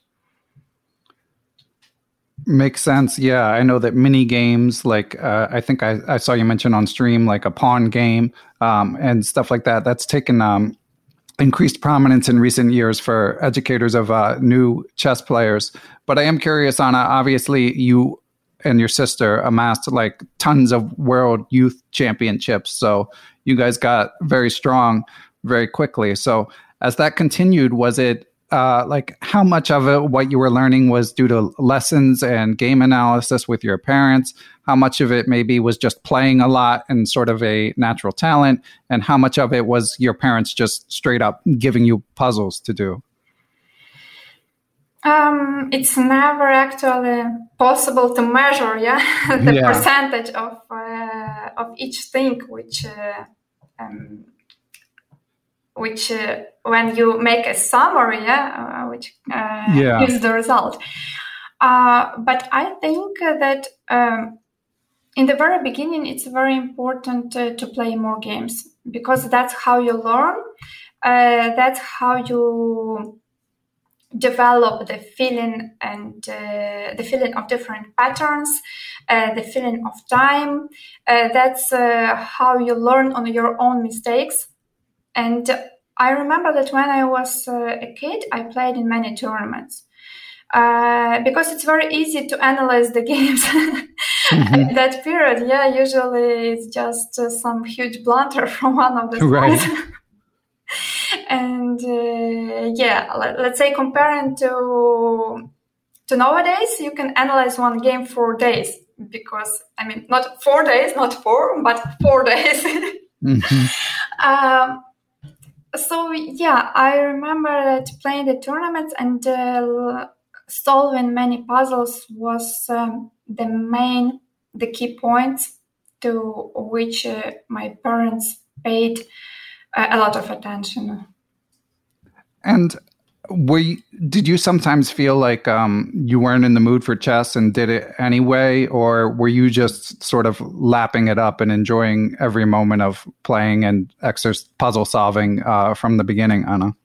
Makes sense. Yeah, I know that mini games, like I think I saw you mention on stream, like a pawn game and stuff like that. That's taken increased prominence in recent years for educators of new chess players. But I am curious, Anna, obviously you and your sister amassed like tons of world youth championships. So you guys got very strong very quickly. So as that continued, was it like how much of it, what you were learning was due to lessons and game analysis with your parents? How much of it maybe was just playing a lot and sort of a natural talent? And how much of it was your parents just straight up giving you puzzles to do? It's never actually possible to measure, the percentage of each thing which when you make a summary, which gives the result. But I think that in the very beginning, it's very important to play more games, because that's how you learn. That's how you develop the feeling and the feeling of different patterns, the feeling of time. That's how you learn on your own mistakes. And I remember that when I was a kid, I played in many tournaments because it's very easy to analyze the games at that period. Yeah, usually it's just some huge blunder from one of the sides. And let's say comparing to nowadays, you can analyze one game for days, because not 4 days, not 4, but 4 days. So I remember that playing the tournaments and solving many puzzles was the key points to which my parents paid a lot of attention. And did you sometimes feel like you weren't in the mood for chess and did it anyway, or were you just sort of lapping it up and enjoying every moment of playing and puzzle solving from the beginning, Anna?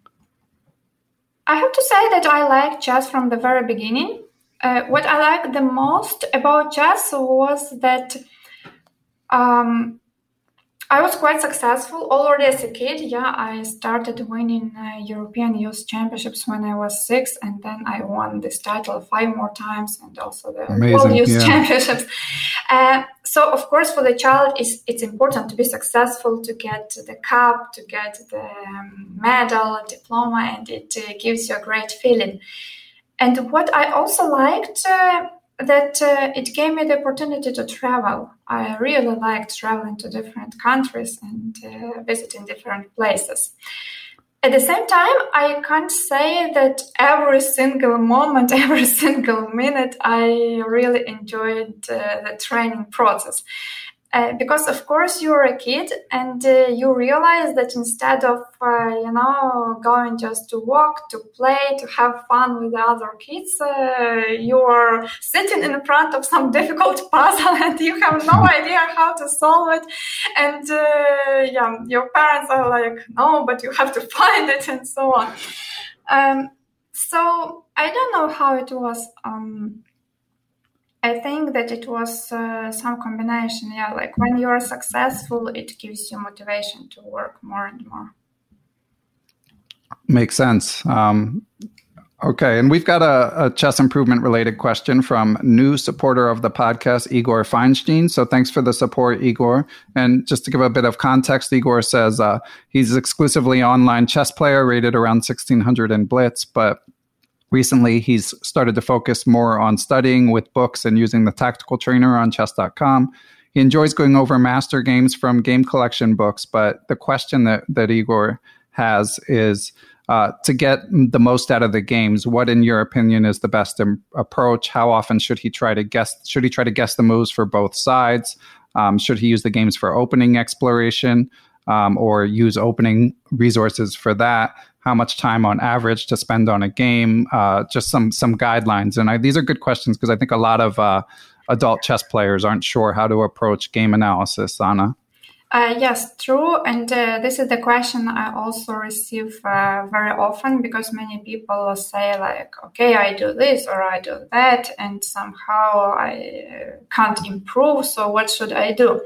I have to say that I liked chess from the very beginning. What I liked the most about chess was that I was quite successful already as a kid. Yeah, I started winning European Youth Championships when I was 6, and then I won this title 5 more times, and also the World Youth Championships. So, of course, for the child, it's important to be successful, to get the cup, to get the medal, diploma, and it gives you a great feeling. And what I also liked, that it gave me the opportunity to travel. I really liked traveling to different countries and visiting different places. At the same time, I can't say that every single moment, every single minute, I really enjoyed the training process. Because, of course, you're a kid and you realize that instead of, going just to walk, to play, to have fun with the other kids, you are sitting in front of some difficult puzzle and you have no idea how to solve it. And, your parents are like, no, but you have to find it and so on. So I don't know how it was. I think that it was some combination. Yeah, like when you're successful, it gives you motivation to work more and more. Makes sense. Okay, and we've got a chess improvement related question from new supporter of the podcast, Igor Feinstein. So thanks for the support, Igor. And just to give a bit of context, Igor says he's exclusively online chess player, rated around 1600 in Blitz, but recently, he's started to focus more on studying with books and using the tactical trainer on chess.com. He enjoys going over master games from game collection books, but the question that Igor has is to get the most out of the games, what, in your opinion, is the best approach? How often should he try to guess? Should he try to guess the moves for both sides? Should he use the games for opening exploration or use opening resources for that? How much time on average to spend on a game, just some guidelines. And these are good questions because I think a lot of adult chess players aren't sure how to approach game analysis, Anna. Yes, true. And this is the question I also receive very often because many people say like, okay, I do this or I do that, and somehow I can't improve. So what should I do?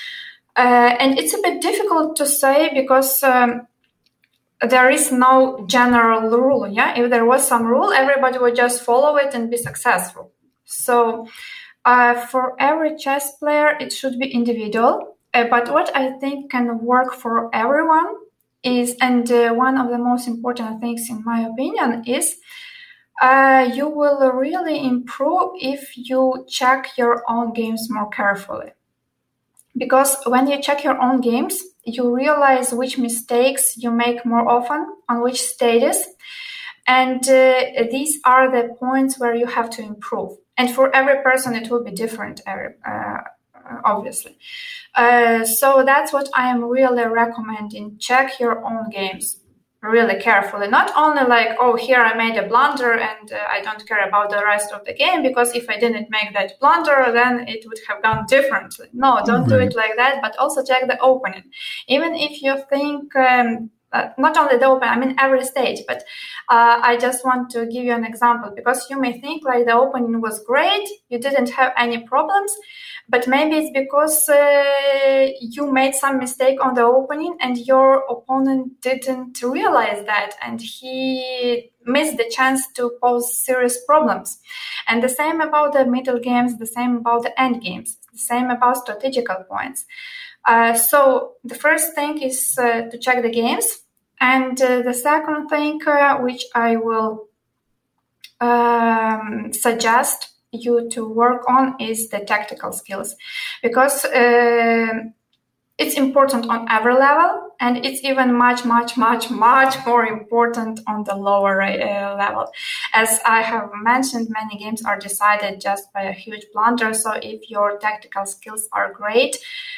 And it's a bit difficult to say because there is no general rule. Yeah, if there was some rule, everybody would just follow it and be successful. So for every chess player, it should be individual. But what I think can work for everyone is, and one of the most important things in my opinion is, you will really improve if you check your own games more carefully. Because when you check your own games, you realize which mistakes you make more often on which stages. And these are the points where you have to improve. And for every person, it will be different, obviously. So that's what I am really recommending. Check your own games really carefully. Not only like, oh, here I made a blunder and I don't care about the rest of the game because if I didn't make that blunder, then it would have gone differently. No, don't do it like that, but also check the opening. Even if you think, not only the opening, I mean every stage, but I just want to give you an example because you may think like the opening was great, you didn't have any problems, but maybe it's because you made some mistake on the opening and your opponent didn't realize that and he missed the chance to pose serious problems. And the same about the middle games, the same about the end games, the same about strategical points. So the first thing is to check the games. And the second thing which I will suggest you to work on is the tactical skills, because it's important on every level, and it's even much more important on the lower level. As I have mentioned, many games are decided just by a huge blunder. So if your tactical skills are great,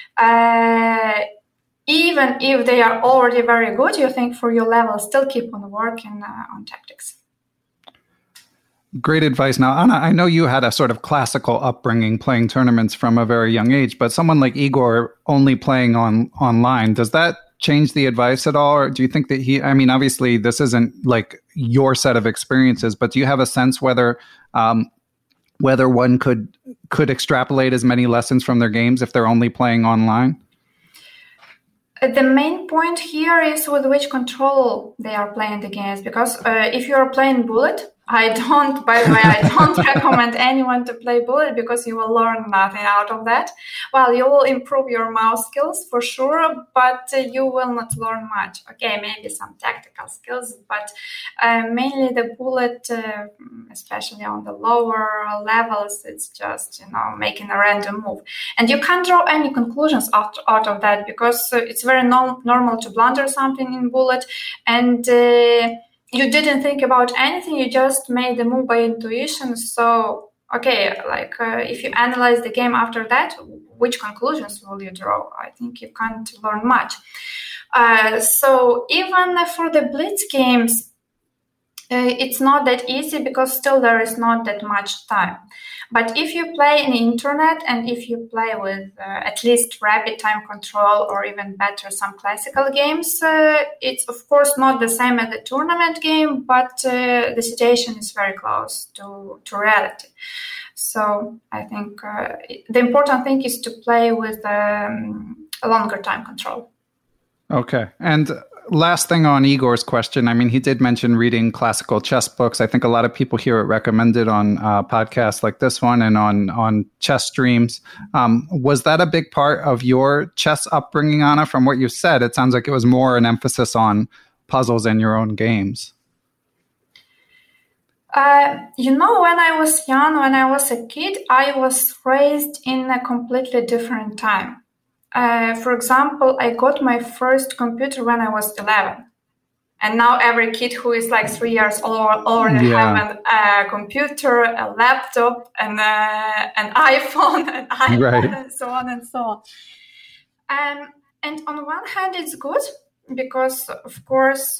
even if they are already very good, you think for your level, still keep on working on tactics. Great advice. Now, Anna, I know you had a sort of classical upbringing playing tournaments from a very young age, but someone like Igor only playing online, does that change the advice at all? Or do you think that obviously this isn't like your set of experiences, but do you have a sense whether one could extrapolate as many lessons from their games if they're only playing online? The main point here is with which control they are playing the games, because if you are playing Bullet, I don't recommend anyone to play Bullet, because you will learn nothing out of that. Well, you will improve your mouse skills for sure, but you will not learn much. Okay, maybe some tactical skills, but mainly the Bullet, especially on the lower levels, it's just, making a random move. And you can't draw any conclusions out of that, because it's very normal to blunder something in Bullet, and you didn't think about anything, you just made the move by intuition. So, okay, if you analyze the game after that, which conclusions will you draw? I think you can't learn much. So even for the Blitz games, it's not that easy, because still there is not that much time. But if you play in the internet, and if you play with at least rapid time control, or even better, some classical games, it's of course not the same as the tournament game, but the situation is very close to reality. So I think the important thing is to play with a longer time control. Okay. And last thing on Igor's question, I mean, he did mention reading classical chess books. I think a lot of people hear it recommended on podcasts like this one and on chess streams. Was that a big part of your chess upbringing, Anna? From what you said, it sounds like it was more an emphasis on puzzles and your own games. When I was young, when I was a kid, I was raised in a completely different time. For example, I got my first computer when I was 11. And now every kid who is 3 years old already have a computer, a laptop, and an iPhone, an iPad, right, and so on and so on. And on one hand, it's good, because, of course,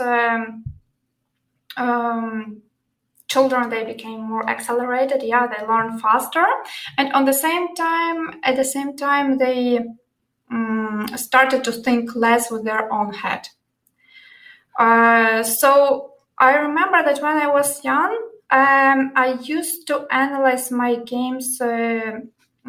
children, they became more accelerated. Yeah, they learn faster. And at the same time, they started to think less with their own head. So I remember that when I was young, I used to analyze my games on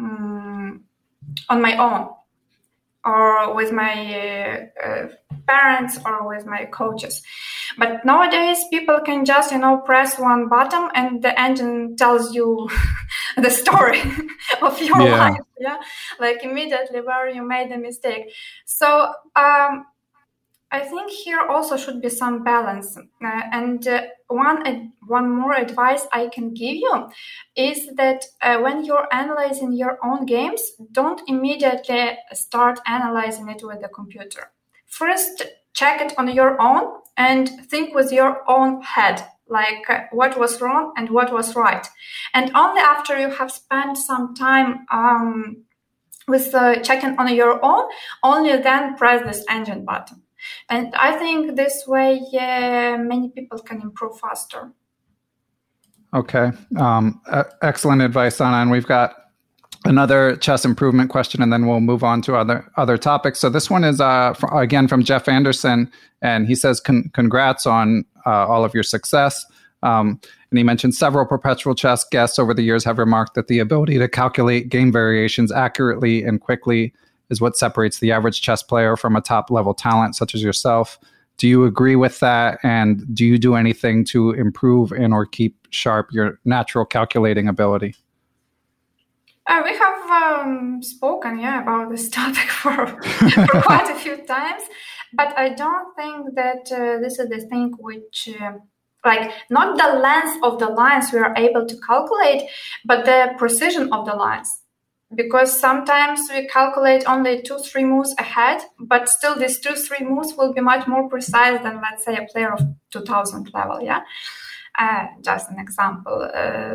my own, or with my parents, or with my coaches. But nowadays, people can just, press one button and the engine tells you the story of your life. Yeah, immediately where you made the mistake. So I think here also should be some balance. And one more advice I can give you is that when you're analyzing your own games, don't immediately start analyzing it with the computer. First, check it on your own and think with your own head, what was wrong and what was right. And only after you have spent some time with checking on your own, only then press this engine button. And I think this way, many people can improve faster. Okay. Excellent advice, Anna. And we've got another chess improvement question, and then we'll move on to other topics. So this one is, again, from Jeff Anderson, and he says, congrats on all of your success. And he mentioned several perpetual chess guests over the years have remarked that the ability to calculate game variations accurately and quickly is what separates the average chess player from a top-level talent such as yourself. Do you agree with that? And do you do anything to improve and or keep sharp your natural calculating ability? We have spoken, about this topic for quite a few times, but I don't think that this is the thing which, not the length of the lines we are able to calculate, but the precision of the lines. Because sometimes we calculate only 2-3 moves ahead, but still these 2-3 moves will be much more precise than, let's say, a player of 2000 level, just an example.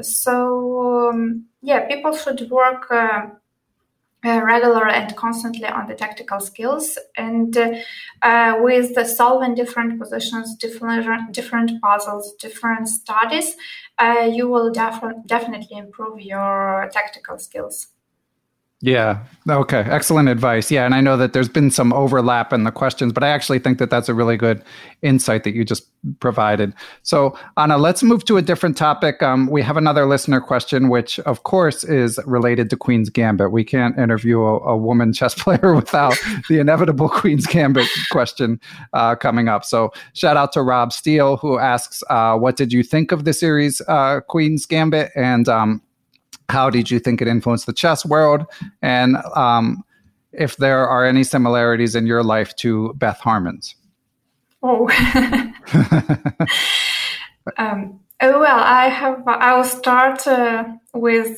People should work regularly and constantly on the tactical skills, and with the solving different positions, different puzzles, different studies, you will definitely improve your tactical skills. Yeah. Okay. Excellent advice. Yeah. And I know that there's been some overlap in the questions, but I actually think that that's a really good insight that you just provided. So, Anna, let's move to a different topic. We have another listener question, which, of course, is related to Queen's Gambit. We can't interview a woman chess player without the inevitable Queen's Gambit question coming up. So, shout out to Rob Steele, who asks, what did you think of the series Queen's Gambit? And how did you think it influenced the chess world? And if there are any similarities in your life to Beth Harmon's? Oh, well, I will start with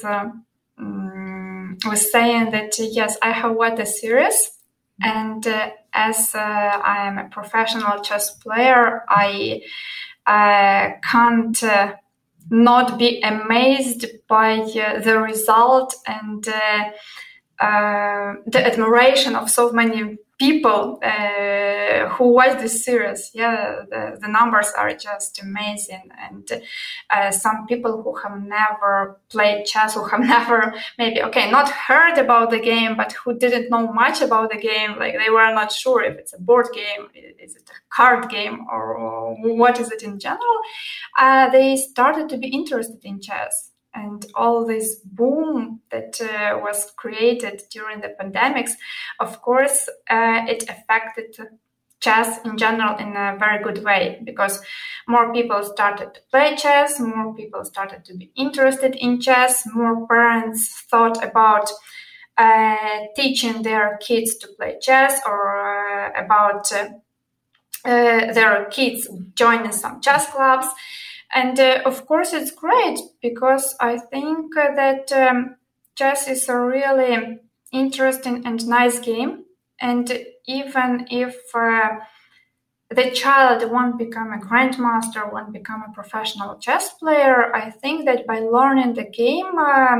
saying that yes, I have watched the series, and as I am a professional chess player, I can't not be amazed by the result and the admiration of so many people who watch this series. Yeah, the numbers are just amazing. And some people who have never played chess, who have never not heard about the game, but who didn't know much about the game, like they were not sure if it's a board game, is it a card game, or what is it in general, they started to be interested in chess. And all this boom that was created during the pandemics, of course, it affected chess in general in a very good way, because more people started to play chess, more people started to be interested in chess, more parents thought about teaching their kids to play chess, or about their kids joining some chess clubs. And of course, it's great, because I think that chess is a really interesting and nice game. And even if the child won't become a grandmaster, won't become a professional chess player, I think that by learning the game,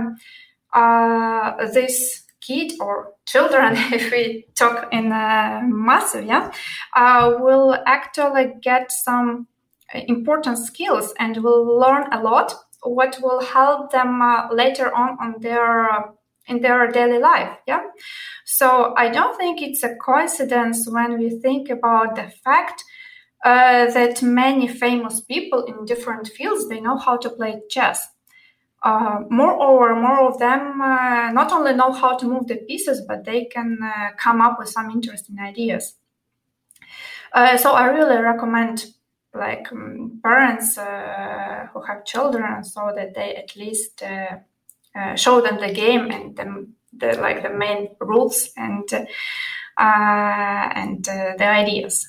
this kid or children, if we talk in massive, will actually get some important skills and will learn a lot, what will help them later on in their daily life. Yeah. So I don't think it's a coincidence when we think about the fact that many famous people in different fields, they know how to play chess. Moreover, more of them not only know how to move the pieces, but they can come up with some interesting ideas. So I really recommend parents who have children, so that they at least show them the game and the main rules and the ideas.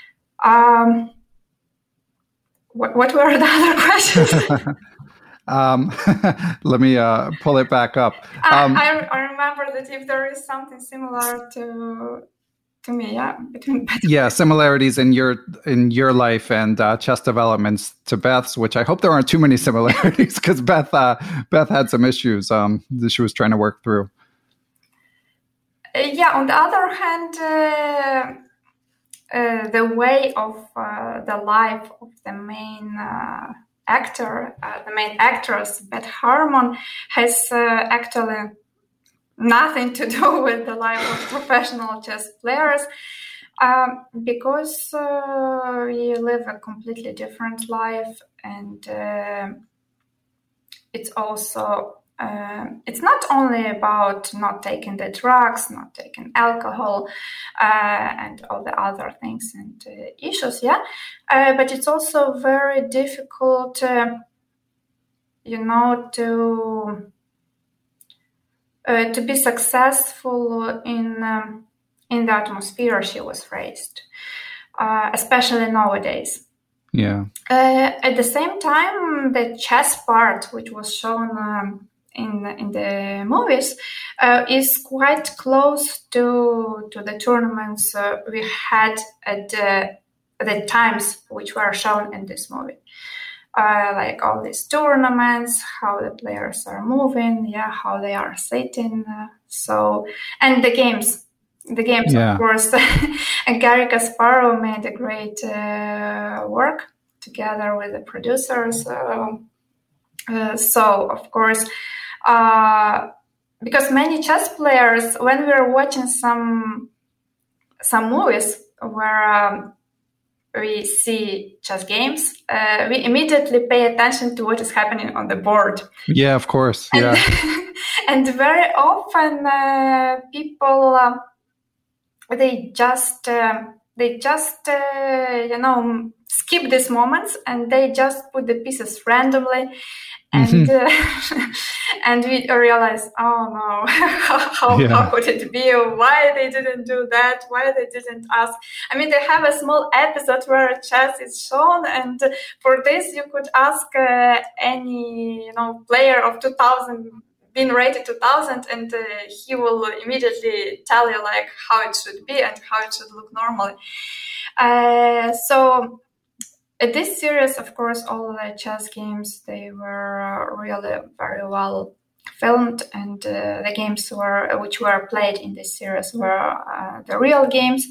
What were the other questions? Let me pull it back up. I remember that if there is something similar to me, between Beth. Yeah, similarities in your life and chess developments to Beth's, which I hope there aren't too many similarities, because Beth had some issues that she was trying to work through. On the other hand, the way of the life of the main actor, the main actress, Beth Harmon, has actually nothing to do with the life of professional chess players, because we live a completely different life, and it's also it's not only about not taking the drugs, not taking alcohol, and all the other things and issues, but it's also very difficult, to be successful in the atmosphere she was raised, especially nowadays. Yeah. At the same time, the chess part, which was shown in the movies, is quite close to the tournaments we had at the times which were shown in this movie. Like all these tournaments, how the players are moving, how they are sitting. And the games, of course. And Garry Kasparov made a great work together with the producers. So, of course, because many chess players, when we're watching some movies where we see chess games, we immediately pay attention to what is happening on the board. Yeah, of course. Yeah. And very often people they just skip these moments and they just put the pieces randomly. And and we realize, oh no, how could it be? Why they didn't do that? Why they didn't ask? I mean, they have a small episode where chess is shown, and for this you could ask any player of 2000, been rated 2000, and he will immediately tell you like how it should be and how it should look normally. So. This series, of course, all the chess games, they were really very well filmed, and the games which were played in this series were the real games.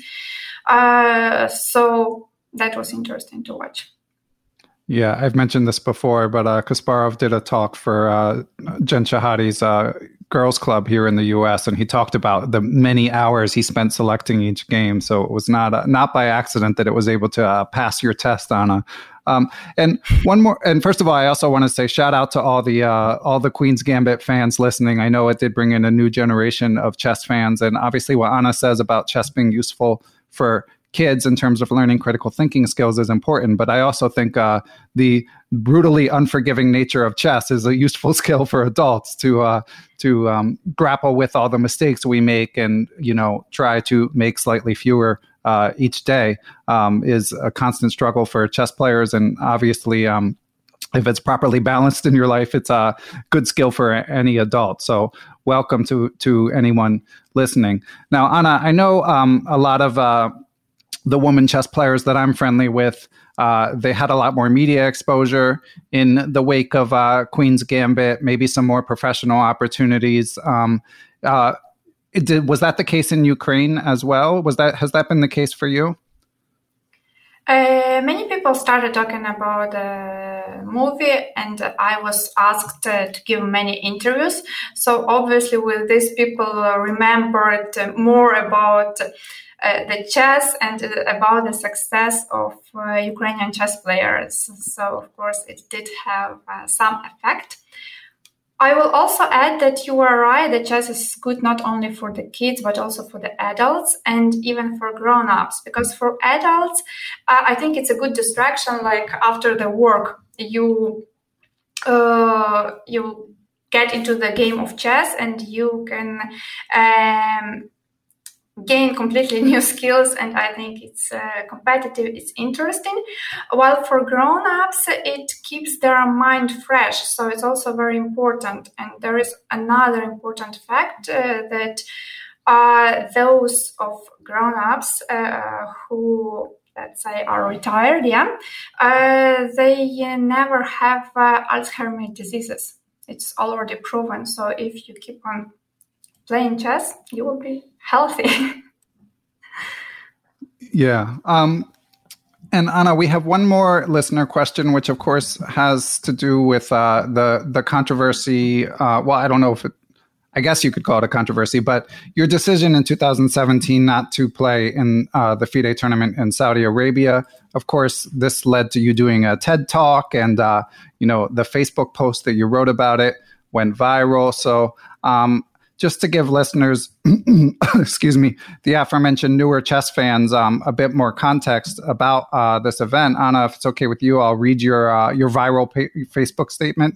So that was interesting to watch. Yeah, I've mentioned this before, but Kasparov did a talk for Jen Shahadi's girls club here in the U.S., and he talked about the many hours he spent selecting each game. So it was not by accident that it was able to pass your test, Anna. And one more. And first of all, I also want to say shout out to all the Queen's Gambit fans listening. I know it did bring in a new generation of chess fans, and obviously what Anna says about chess being useful for kids in terms of learning critical thinking skills is important, but I also think the brutally unforgiving nature of chess is a useful skill for adults to grapple with all the mistakes we make and try to make slightly fewer each day is a constant struggle for chess players, and obviously if it's properly balanced in your life, it's a good skill for any adult. So welcome to anyone listening. Now, Anna, I know a lot of the women chess players that I'm friendly with, they had a lot more media exposure in the wake of Queen's Gambit, maybe some more professional opportunities. Was that the case in Ukraine as well? Has that been the case for you? Many people started talking about the movie, and I was asked to give many interviews. So obviously with these people remembered more about the chess and about the success of Ukrainian chess players. So, of course, it did have some effect. I will also add that you are right, that chess is good not only for the kids, but also for the adults and even for grown-ups. Because for adults, I think it's a good distraction, like after the work, you get into the game of chess and you can gain completely new skills, and I think it's competitive, it's interesting. While for grown-ups, it keeps their mind fresh, so it's also very important. And there is another important fact that those of grown-ups who, let's say, are retired, they never have Alzheimer's diseases. It's already proven. So if you keep on playing chess, you will be healthy. Yeah. And Anna, we have one more listener question, which of course has to do with the controversy. Well, I don't know if I guess you could call it a controversy, but your decision in 2017 not to play in the FIDE tournament in Saudi Arabia. Of course, this led to you doing a TED Talk, and the Facebook post that you wrote about it went viral. So just to give listeners, excuse me, the aforementioned newer chess fans a bit more context about this event. Anna, if it's okay with you, I'll read your viral Facebook statement.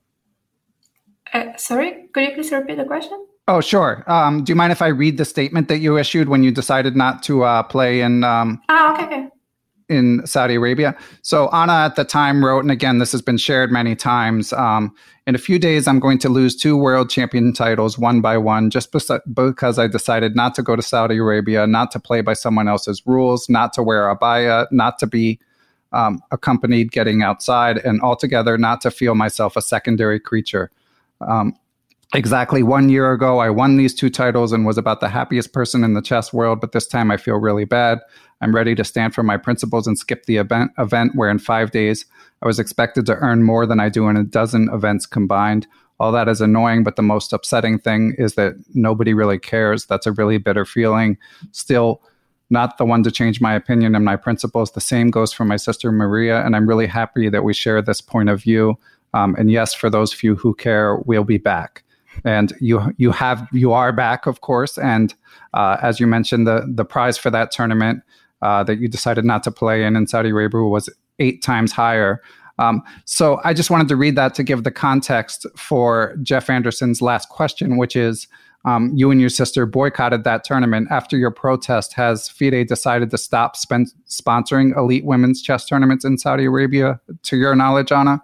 Sorry, could you please repeat the question? Oh, sure. Do you mind if I read the statement that you issued when you decided not to play in okay. in Saudi Arabia? So Anna at the time wrote, and again, this has been shared many times, in a few days, I'm going to lose 2 world champion titles one by one, just because I decided not to go to Saudi Arabia, not to play by someone else's rules, not to wear a abaya, not to be accompanied getting outside, and altogether not to feel myself a secondary creature. Exactly 1 year ago, I won these 2 titles and was about the happiest person in the chess world, but this time I feel really bad. I'm ready to stand for my principles and skip the event where in 5 days I was expected to earn more than I do in a dozen events combined. all that is annoying, but the most upsetting thing is that nobody really cares. That's a really bitter feeling. Still, not the one to change my opinion and my principles. The same goes for my sister Maria, and I'm really happy that we share this point of view. And yes, for those few who care, we'll be back. And you are back, of course. And as you mentioned, the prize for that tournament that you decided not to play in Saudi Arabia was 8 times higher. So I just wanted to read that to give the context for Jeff Anderson's last question, which is, you and your sister boycotted that tournament. After your protest, has FIDE decided to stop sponsoring elite women's chess tournaments in Saudi Arabia, to your knowledge, Anna?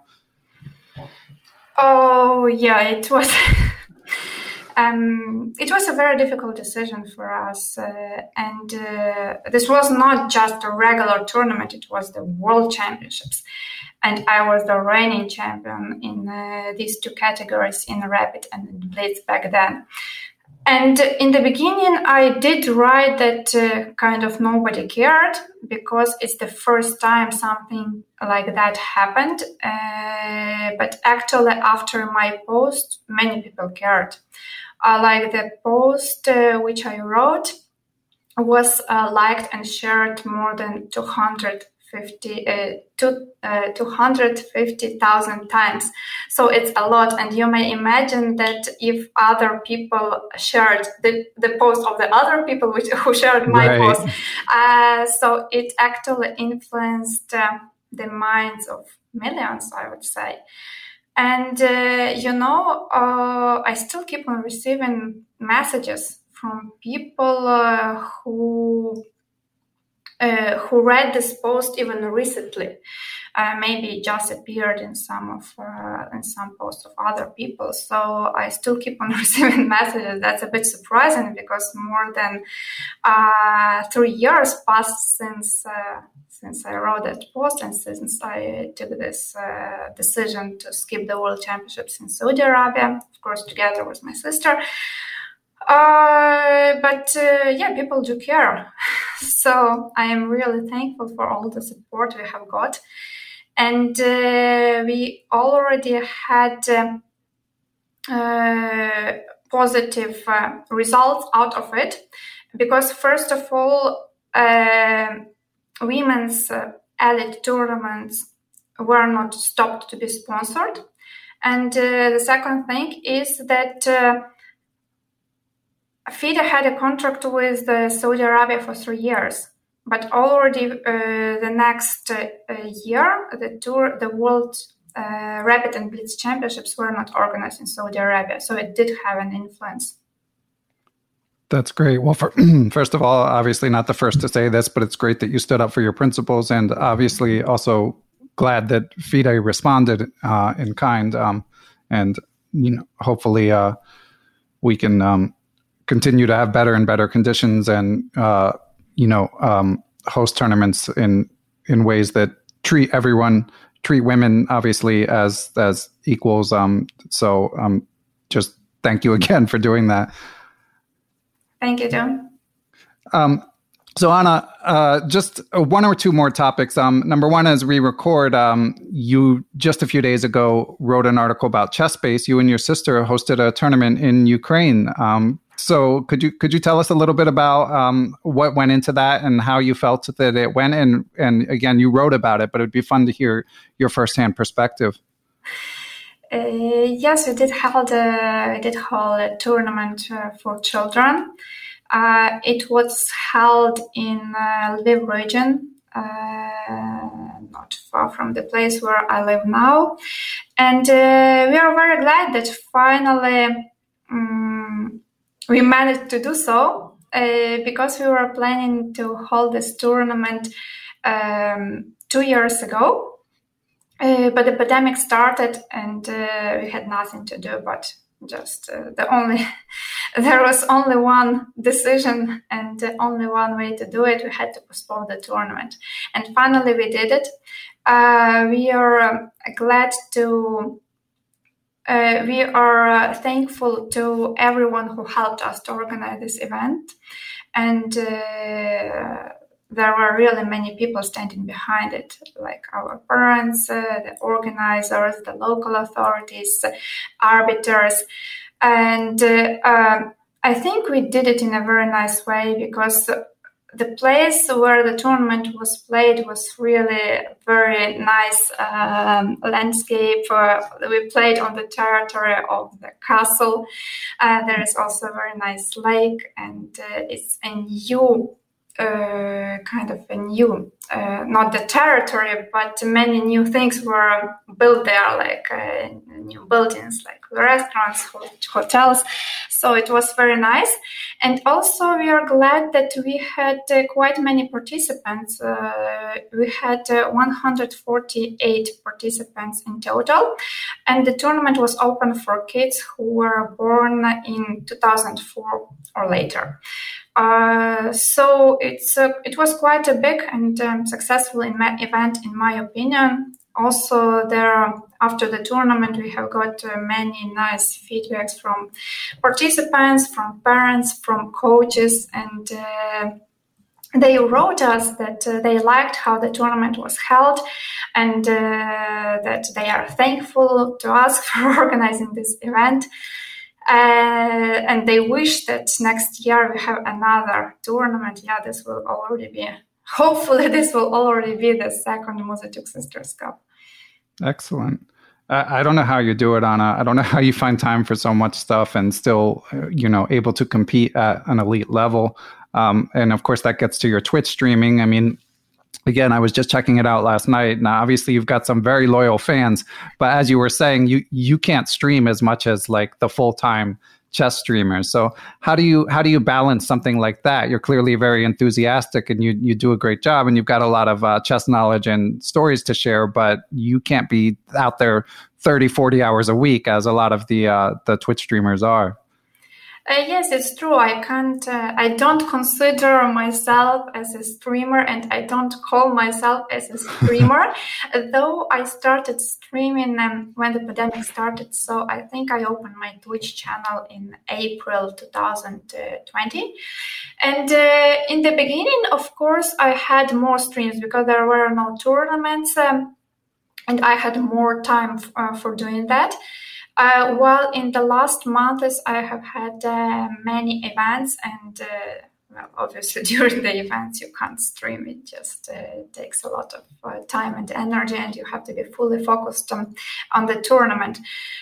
Oh, yeah, it was... it was a very difficult decision for us. And this was not just a regular tournament, it was the World Championships. And I was the reigning champion in these 2 categories, in Rapid and in Blitz back then. And in the beginning, I did write that kind of nobody cared, because it's the first time something like that happened. But actually, after my post, many people cared. Like the post which I wrote was liked and shared more than 250,000 times. So it's a lot. And you may imagine that if other people shared the post of the other people who shared my post, so it actually influenced the minds of millions, I would say. And, I still keep on receiving messages from people who read this post even recently. Maybe just appeared in some posts of other people. So I still keep on receiving messages. That's a bit surprising, because more than 3 years passed since I wrote that post and since I took this decision to skip the World Championships in Saudi Arabia, of course, together with my sister. But people do care. So I am really thankful for all the support we have got. And we already had positive results out of it, because first of all, women's elite tournaments were not stopped to be sponsored. And the second thing is that FIDE had a contract with Saudi Arabia for 3 years, but already the next year, the World Rapid and Blitz Championships were not organized in Saudi Arabia, so it did have an influence. That's great. Well, first of all, obviously not the first to say this, but it's great that you stood up for your principles, and obviously also glad that FIDE responded in kind, and hopefully we can continue to have better and better conditions and host tournaments in ways that treat women obviously as equals. So just thank you again for doing that. Thank you, John. So Anna, just 1 or 2 more topics. Number one, as we record, you just a few days ago wrote an article about ChessBase. You and your sister hosted a tournament in Ukraine. So could you tell us a little bit about what went into that and how you felt that it went? And again, you wrote about it, but it'd be fun to hear your firsthand perspective. Yes, we did hold a tournament for children. It was held in Lviv region, not far from the place where I live now. And we are very glad that finally we managed to do so, because we were planning to hold this tournament 2 years ago. But the pandemic started and we had nothing to do but just there was only one decision and only one way to do it. We had to postpone the tournament. And finally we did it. We are glad to, we are thankful to everyone who helped us to organize this event. And there were really many people standing behind it, like our parents, the organizers, the local authorities, arbiters. And I think we did it in a very nice way, because the place where the tournament was played was really very nice landscape. We played on the territory of the castle. There is also a very nice lake, and it's a new not the territory, but many new things were built there, like new buildings, like restaurants, hotels. So it was very nice. And also we are glad that we had quite many participants. We had 148 participants in total. And the tournament was open for kids who were born in 2004 or later. So it was quite a big and successful event, in my opinion. Also, after the tournament, we have got many nice feedbacks from participants, from parents, from coaches, and they wrote us that they liked how the tournament was held, and that they are thankful to us for organizing this event. And they wish that next year we have another tournament. Hopefully this will already be the second Muzychuk Sisters Cup. Excellent. I don't know how you do it, Anna. I don't know how you find time for so much stuff and still, able to compete at an elite level. And of course, that gets to your Twitch streaming. I mean, again, I was just checking it out last night. Now, obviously, you've got some very loyal fans, but as you were saying, you can't stream as much as like the full-time chess streamers. So how do you balance something like that? You're clearly very enthusiastic, and you do a great job, and you've got a lot of chess knowledge and stories to share, but you can't be out there 30, 40 hours a week as a lot of the Twitch streamers are. Yes, it's true. I don't consider myself as a streamer, and I don't call myself as a streamer, though I started streaming when the pandemic started. So I think I opened my Twitch channel in April 2020. And in the beginning, of course, I had more streams because there were no tournaments, and I had more time for doing that. While in the last months, I have had many events, and obviously during the events you can't stream. It just takes a lot of time and energy, and you have to be fully focused on the tournament.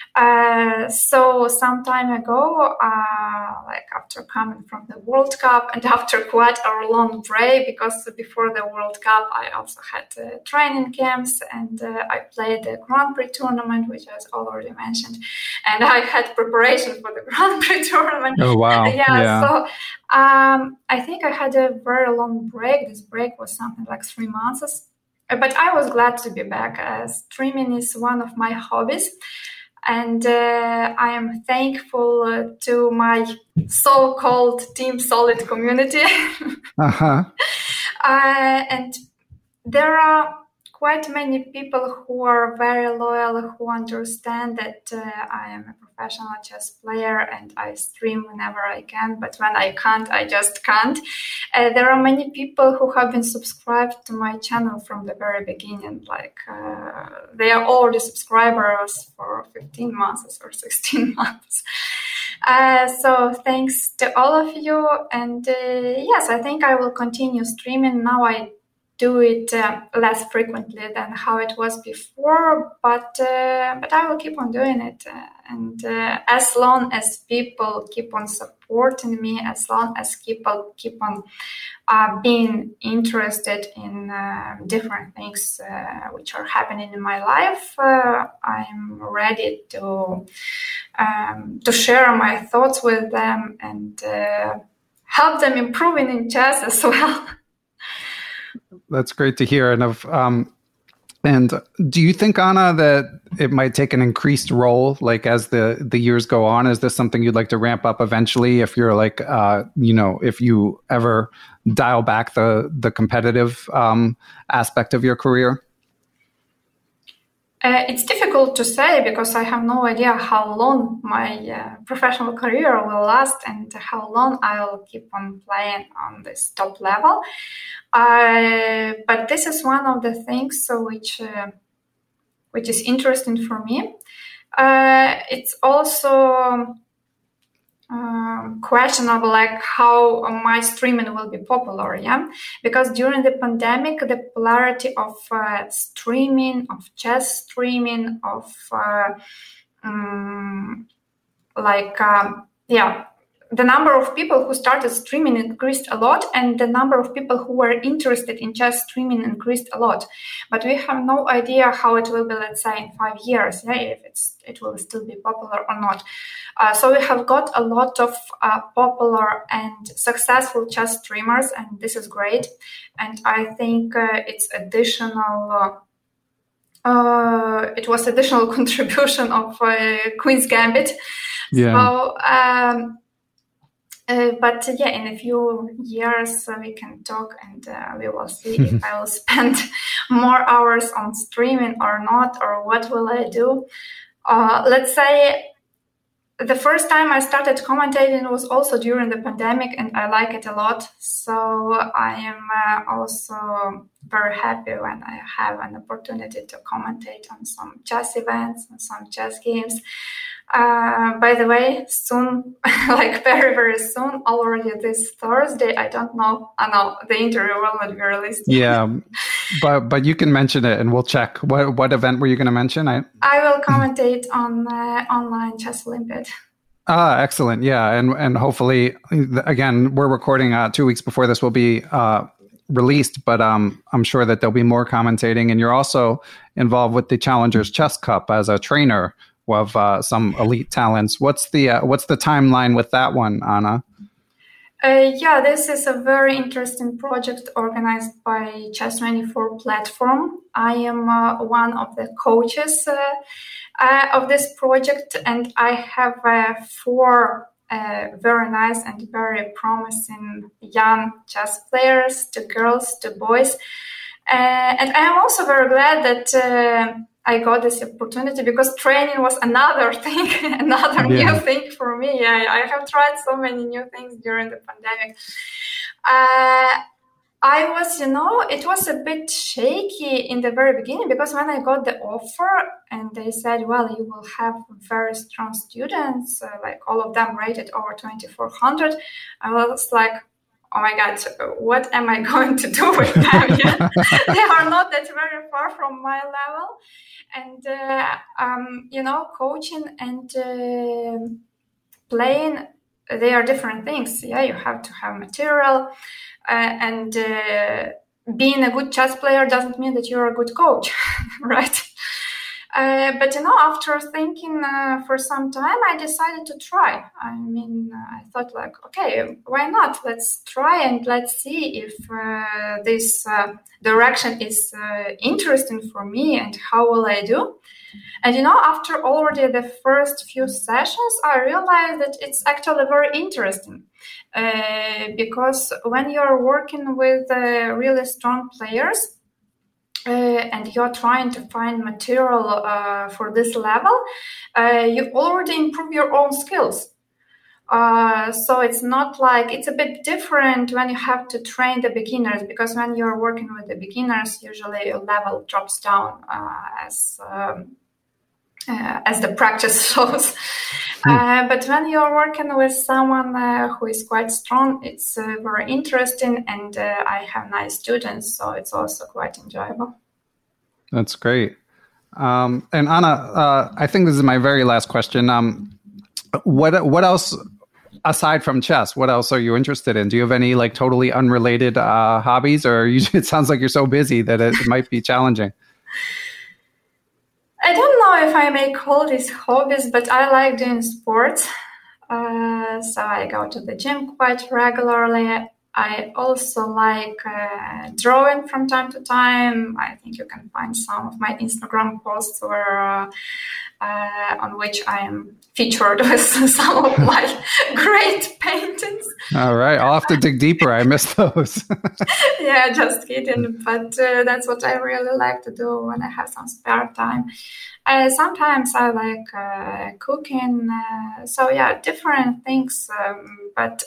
So some time ago, like after coming from the World Cup and after quite a long break, because before the World Cup I also had training camps, and I played the Grand Prix tournament, which I was already mentioned, and I had preparation for the Grand Prix tournament. Oh wow! So I think I had a very long break. This break was something like 3 months, but I was glad to be back. Streaming is one of my hobbies. And I am thankful to my so-called Team Solid community. And there are quite many people who are very loyal, who understand that I am a professional chess player and I stream whenever I can, but when I can't, I just can't. There are many people who have been subscribed to my channel from the very beginning, like they are already subscribers for 15 months or 16 months. So thanks to all of you. And yes, I think I will continue streaming. Now I do it less frequently than how it was before, but I will keep on doing it. And as long as people keep on supporting me, as long as people keep on being interested in different things which are happening in my life, I'm ready to share my thoughts with them and help them improving in chess as well. That's great to hear. And do you think, Anna, that it might take an increased role, like as the years go on? Is this something you'd like to ramp up eventually? If you're like, if you ever dial back the competitive aspect of your career? It's difficult to say because I have no idea how long my professional career will last and how long I'll keep on playing on this top level. But this is one of the things which is interesting for me. It's also questionable, like how my streaming will be popular, because during the pandemic the popularity of streaming, of chess streaming, of the number of people who started streaming increased a lot, and the number of people who were interested in chess streaming increased a lot. But we have no idea how it will be, let's say, in 5 years, if it will still be popular or not. So we have got a lot of popular and successful chess streamers, and this is great. And I think it's additional. It was additional contribution of Queen's Gambit. Yeah. So. But in a few years we can talk, and we will see if I will spend more hours on streaming or not, or what will I do. Let's say the first time I started commentating was also during the pandemic, and I like it a lot. So I am also very happy when I have an opportunity to commentate on some chess events and some chess games. By the way, soon, like very, very soon, already this Thursday, I don't know. I know the interview will not be released. Yeah, but you can mention it and we'll check. What event were you going to mention? I will commentate on online chess Olympiad. Excellent. Yeah, and hopefully, again, we're recording 2 weeks before this will be released, but I'm sure that there'll be more commentating. And you're also involved with the Challengers Chess Cup as a trainer of some elite talents. What's the timeline with that one, Anna? This is a very interesting project organized by Chess24 platform. I am one of the coaches of this project, and I have 4 very nice and very promising young chess players, 2 girls, 2 boys. And I am also very glad that I got this opportunity, because training was another thing, new thing for me. I have tried so many new things during the pandemic. It was a bit shaky in the very beginning, because when I got the offer and they said, well, you will have very strong students, like all of them rated over 2400, I was like, oh my God, what am I going to do with them? They are not that very far from my level. And, coaching and playing, they are different things. Yeah, you have to have material. And being a good chess player doesn't mean that you're a good coach, right? But after thinking for some time, I decided to try. I thought like, okay, why not? Let's try and let's see if this direction is interesting for me, and how will I do? And after already the first few sessions, I realized that it's actually very interesting, because when you're working with really strong players, and you're trying to find material for this level, you already improve your own skills. So it's not like, it's a bit different when you have to train the beginners, because when you're working with the beginners, usually your level drops down as the practice shows. But when you're working with someone who is quite strong, it's very interesting, and I have nice students, so it's also quite enjoyable. That's great. And Anna, I think this is my very last question. What else, aside from chess, what else are you interested in? Do you have any like totally unrelated hobbies, or it sounds like you're so busy that it might be challenging? I don't know if I may call these hobbies, but I like doing sports. So I go to the gym quite regularly. I also like drawing from time to time. I think you can find some of my Instagram posts where on which I am featured with some of my great paintings. All right, I'll have to dig deeper. I missed those. Yeah, just kidding. But that's what I really like to do when I have some spare time. Sometimes I like cooking. So yeah, different things. But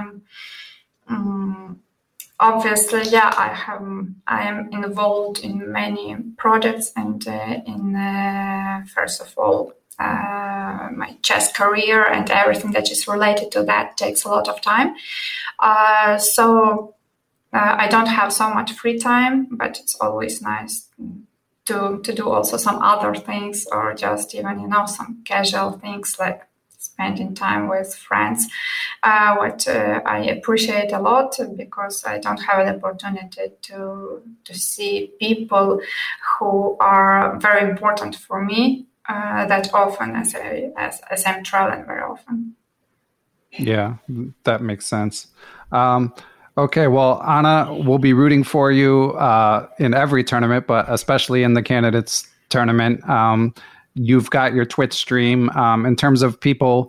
obviously, yeah, I am involved in many projects, and first of all, my chess career and everything that is related to that takes a lot of time. So I don't have so much free time, but it's always nice to do also some other things, or just even, some casual things like spending time with friends, what I appreciate a lot, because I don't have an opportunity to see people who are very important for me that often as I'm traveling very often. Yeah, that makes sense. Okay, well, Anna, we'll be rooting for you in every tournament, but especially in the Candidates tournament. You've got your Twitch stream. In terms of people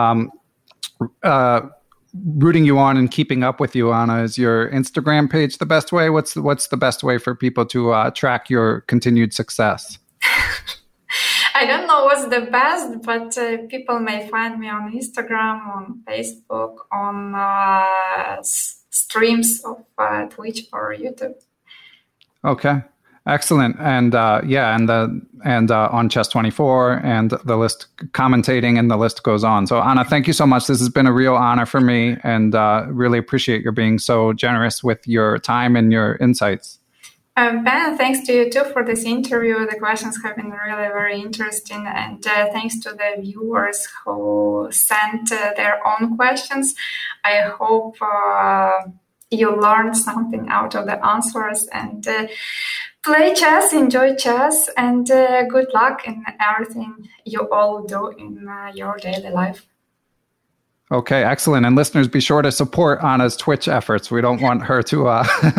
rooting you on and keeping up with you, Anna, is your Instagram page the best way? What's the best way for people to track your continued success? I don't know what's the best, but people may find me on Instagram, on Facebook, on streams of Twitch or YouTube. Okay. Excellent. And and on Chess24 and the list, commentating, and the list goes on. So Anna, thank you so much. This has been a real honor for me, and really appreciate your being so generous with your time and your insights. Ben, thanks to you too for this interview. The questions have been really very interesting, and thanks to the viewers who sent their own questions. I hope you learned something out of the answers, and play chess, enjoy chess, and good luck in everything you all do in your daily life. Okay, excellent. And listeners, be sure to support Anna's Twitch efforts. We don't want her to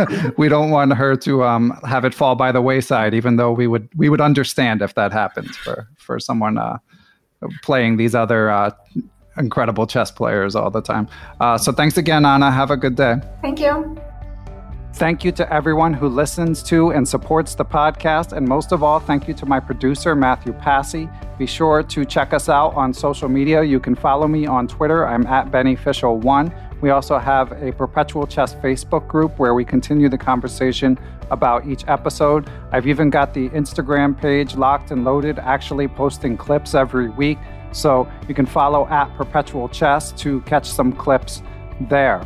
have it fall by the wayside, even though we would understand if that happens for someone playing these other incredible chess players all the time. So thanks again, Anna. Have a good day. Thank you. Thank you to everyone who listens to and supports the podcast. And most of all, thank you to my producer, Matthew Passy. Be sure to check us out on social media. You can follow me on Twitter. I'm at BennyFischel1. We also have a Perpetual Chess Facebook group where we continue the conversation about each episode. I've even got the Instagram page locked and loaded, actually posting clips every week. So you can follow at Perpetual Chess to catch some clips there.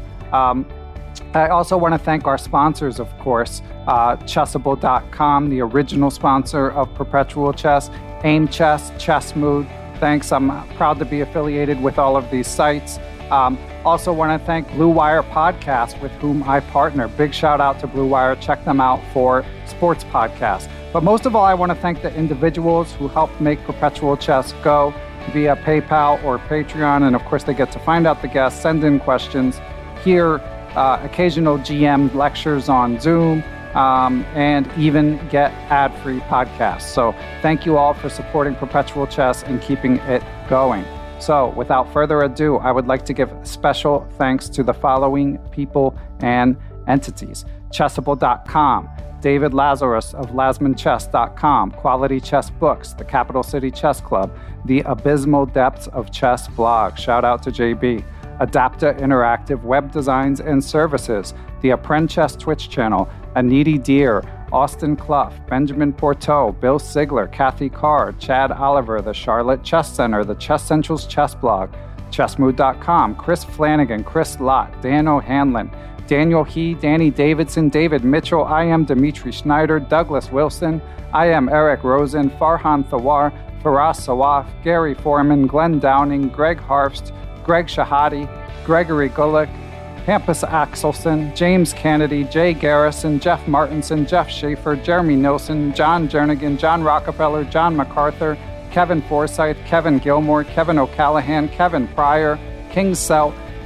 I also want to thank our sponsors, of course, Chessable.com, the original sponsor of Perpetual Chess, Aim Chess, Chessmood. Thanks. I'm proud to be affiliated with all of these sites. Also want to thank Blue Wire Podcast, with whom I partner. Big shout out to Blue Wire. Check them out for sports podcasts. But most of all, I want to thank the individuals who helped make Perpetual Chess go via PayPal or Patreon. And of course, they get to find out the guests, send in questions, hear occasional GM lectures on Zoom, and even get ad-free podcasts. So thank you all for supporting Perpetual Chess and keeping it going. So without further ado, I would like to give special thanks to the following people and entities. Chessable.com, David Lazarus of LazmanChess.com, Quality Chess Books, the Capital City Chess Club, the Abysmal Depths of Chess blog. Shout out to JB. Adapta Interactive Web Designs and Services, the Apprend Chess Twitch channel, A Needy Deer, Austin Clough, Benjamin Porteau, Bill Sigler, Kathy Carr, Chad Oliver, the Charlotte Chess Center, the Chess Central's Chess blog, Chessmood.com, Chris Flanagan, Chris Lott, Dan O'Hanlon, Daniel He, Danny Davidson, David Mitchell, I am Dimitri Schneider, Douglas Wilson, I am Eric Rosen, Farhan Thawar, Faraz Sawaf, Gary Foreman, Glenn Downing, Greg Harfst, Greg Shahadi, Gregory Gulick, Hampus Axelson, James Kennedy, Jay Garrison, Jeff Martinson, Jeff Schaefer, Jeremy Nilsson, John Jernigan, John Rockefeller, John MacArthur, Kevin Forsyth, Kevin Gilmore, Kevin O'Callahan, Kevin Pryor, King Selt,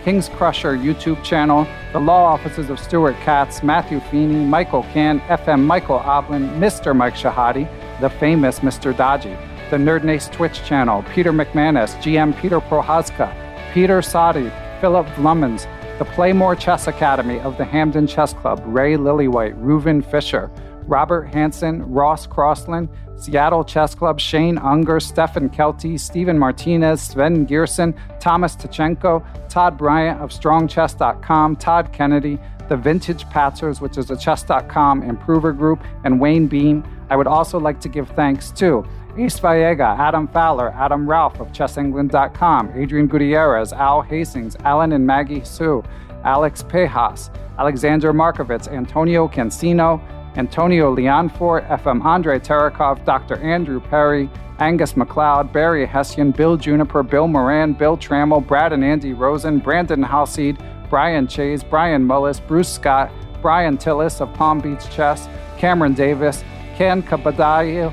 King's Crusher YouTube channel, the law offices of Stuart Katz, Matthew Feeney, Michael Can, FM Michael Oblin, Mr. Mike Shahadi, the famous Mr. Dodgy, the Nerdnace Twitch channel, Peter McManus, GM Peter Prohaska, Peter Sadi, Philip Vlummans, the Playmore Chess Academy of the Hamden Chess Club, Ray Lillywhite, Reuven Fisher, Robert Hansen, Ross Crossland, Seattle Chess Club, Shane Unger, Stefan Kelty, Stephen Martinez, Sven Gierson, Thomas Tachenko, Todd Bryant of StrongChess.com, Todd Kennedy, the Vintage Patzers, which is a Chess.com improver group, and Wayne Beam. I would also like to give thanks to Ace Vallega, Adam Fowler, Adam Ralph of ChessEngland.com, Adrian Gutierrez, Al Hastings, Alan and Maggie Sue, Alex Pejas, Alexander Markovitz, Antonio Cancino, Antonio Leonfort, FM Andre Terakov, Dr. Andrew Perry, Angus McLeod, Barry Hessian, Bill Juniper, Bill Moran, Bill Trammell, Brad and Andy Rosen, Brandon Halseed, Brian Chase, Brian Mullis, Bruce Scott, Brian Tillis of Palm Beach Chess, Cameron Davis, Can Kabadai,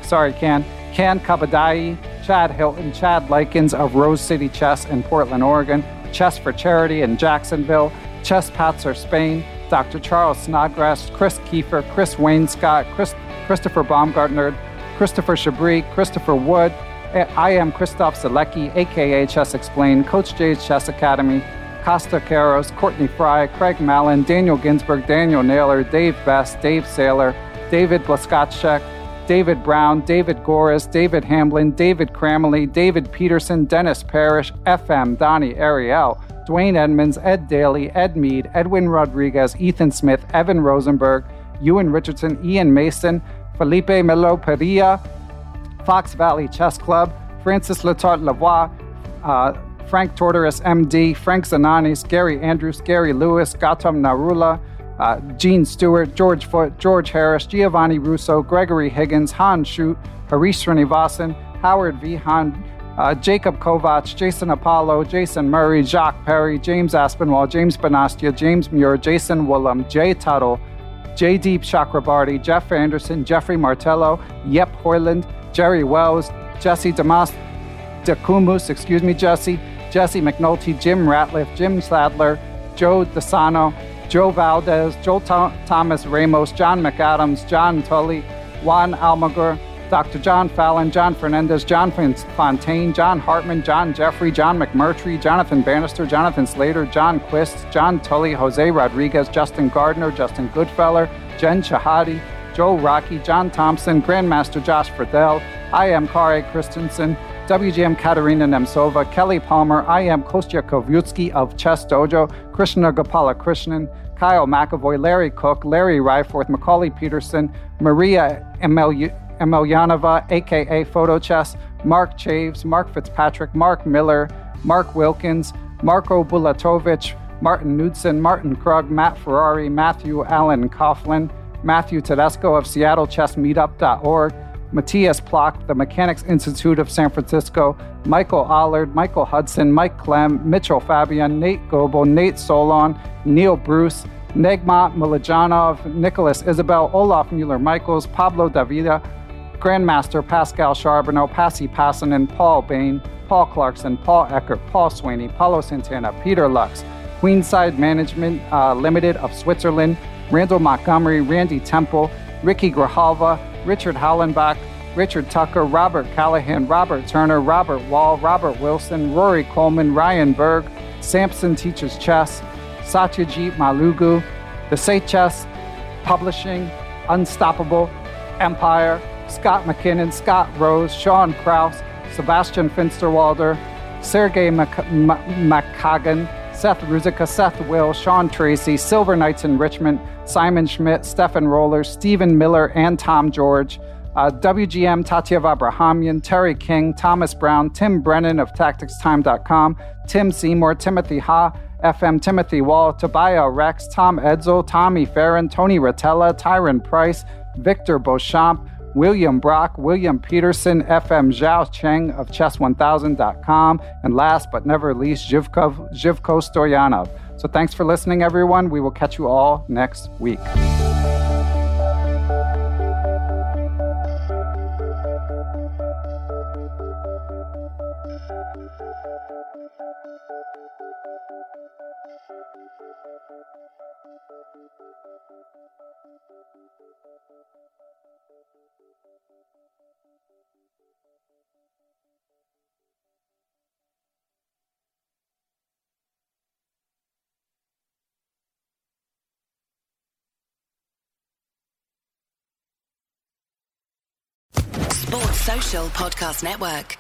Chad Hilton, Chad Likens of Rose City Chess in Portland, Oregon, Chess for Charity in Jacksonville, Chess Patzer Spain, Dr. Charles Snodgrass, Chris Kiefer, Chris Wainscott, Christopher Baumgartner, Christopher Chabris, Christopher Wood. I am Christoph Zalecki, a.k.a. Chess Explained, Coach J's Chess Academy, Costa Caros, Courtney Fry, Craig Mallon, Daniel Ginsberg, Daniel Naylor, Dave Best, Dave Saylor, David Blaskotchek, David Brown, David Goris, David Hamlin, David Cramley, David Peterson, Dennis Parrish, FM, Donnie Ariel, Dwayne Edmonds, Ed Daly, Ed Mead, Edwin Rodriguez, Ethan Smith, Evan Rosenberg, Ewan Richardson, Ian Mason, Felipe Melo Padilla, Fox Valley Chess Club, Francis Letarte Lavoie, Frank Tortoris, MD, Frank Zananis, Gary Andrews, Gary Lewis, Gautam Narula, Gene Stewart, George Foote, George Harris, Giovanni Russo, Gregory Higgins, Han Shute, Harish Srinivasan, Howard V. Han, Jacob Kovac, Jason Apollo, Jason Murray, Jacques Perry, James Aspinwall, James Benastia, James Muir, Jason Woolham, Jay Tuttle, J. Deep Chakrabarty, Jeff Anderson, Jeffrey Martello, Yep Hoyland, Jerry Wells, Jesse Jesse McNulty, Jim Ratliff, Jim Sadler, Joe DeSano, Joe Valdez, Joe Thomas Ramos, John McAdams, John Tully, Juan Almaguer, Dr. John Fallon, John Fernandez, John Fontaine, John Hartman, John Jeffrey, John McMurtry, Jonathan Bannister, Jonathan Slater, John Quist, John Tully, Jose Rodriguez, Justin Gardner, Justin Goodfeller, Jen Shahadi, Joe Rocky, John Thompson, Grandmaster Josh Friedel, I am Kare Christensen, WGM Katerina Nemtsova, Kelly Palmer, I am Kostya Kovyutsky of Chess Dojo, Krishna Gopala Krishnan, Kyle McAvoy, Larry Cook, Larry Ryforth, Macaulay Peterson, Maria Emelianova, a.k.a. Photo Chess, Mark Chaves, Mark Fitzpatrick, Mark Miller, Mark Wilkins, Marko Bulatovic, Martin Knudsen, Martin Krug, Matt Ferrari, Matthew Allen Coughlin, Matthew Tedesco of SeattleChessMeetup.org, Matthias Plock, the Mechanics Institute of San Francisco, Michael Allard, Michael Hudson, Mike Clem, Mitchell Fabian, Nate Gobo, Nate Solon, Neil Bruce, Negma Milijanov, Nicholas Isabel, Olaf Mueller-Michaels, Pablo Davida, Grandmaster Pascal Charbonneau, Passy Passanen, Paul Bain, Paul Clarkson, Paul Eckert, Paul Sweeney, Paulo Santana, Peter Lux, Queenside Management Limited of Switzerland, Randall Montgomery, Randy Temple, Ricky Grijalva, Richard Hollenbach, Richard Tucker, Robert Callahan, Robert Turner, Robert Wall, Robert Wilson, Rory Coleman, Ryan Berg, Samson Teaches Chess, Satyajit Malugu, The Say Chess, Publishing, Unstoppable, Empire, Scott McKinnon, Scott Rose, Sean Krause, Sebastian Finsterwalder, Sergey Makagan, Seth Ruzicka, Seth Will, Sean Tracy, Silver Knights in Richmond, Simon Schmidt, Stefan Roller, Stephen Miller, and Tom George, WGM Tatyeva Abrahamian, Terry King, Thomas Brown, Tim Brennan of TacticsTime.com, Tim Seymour, Timothy Ha, FM Timothy Wall, Tobiah Rex, Tom Edsel, Tommy Farron, Tony Rotella, Tyron Price, Victor Beauchamp, William Brock, William Peterson, FM Zhao Cheng of Chess1000.com, and last but never least, Zhivko Stoyanov. So thanks for listening, everyone. We will catch you all next week. Sports Social Podcast Network.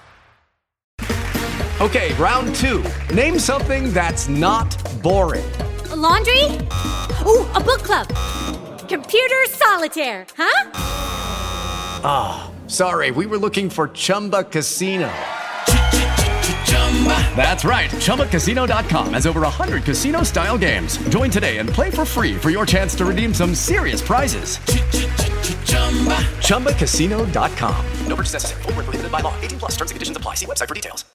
Okay, round two. Name something that's not boring. A laundry? Ooh, a book club. Computer solitaire, huh? Ah, oh, sorry, we were looking for Chumba Casino. That's right, ChumbaCasino.com has over 100 casino-style games. Join today and play for free for your chance to redeem some serious prizes. ChumbaCasino.com. No purchase necessary. Void where prohibited by law. 18+ terms and conditions apply. See website for details.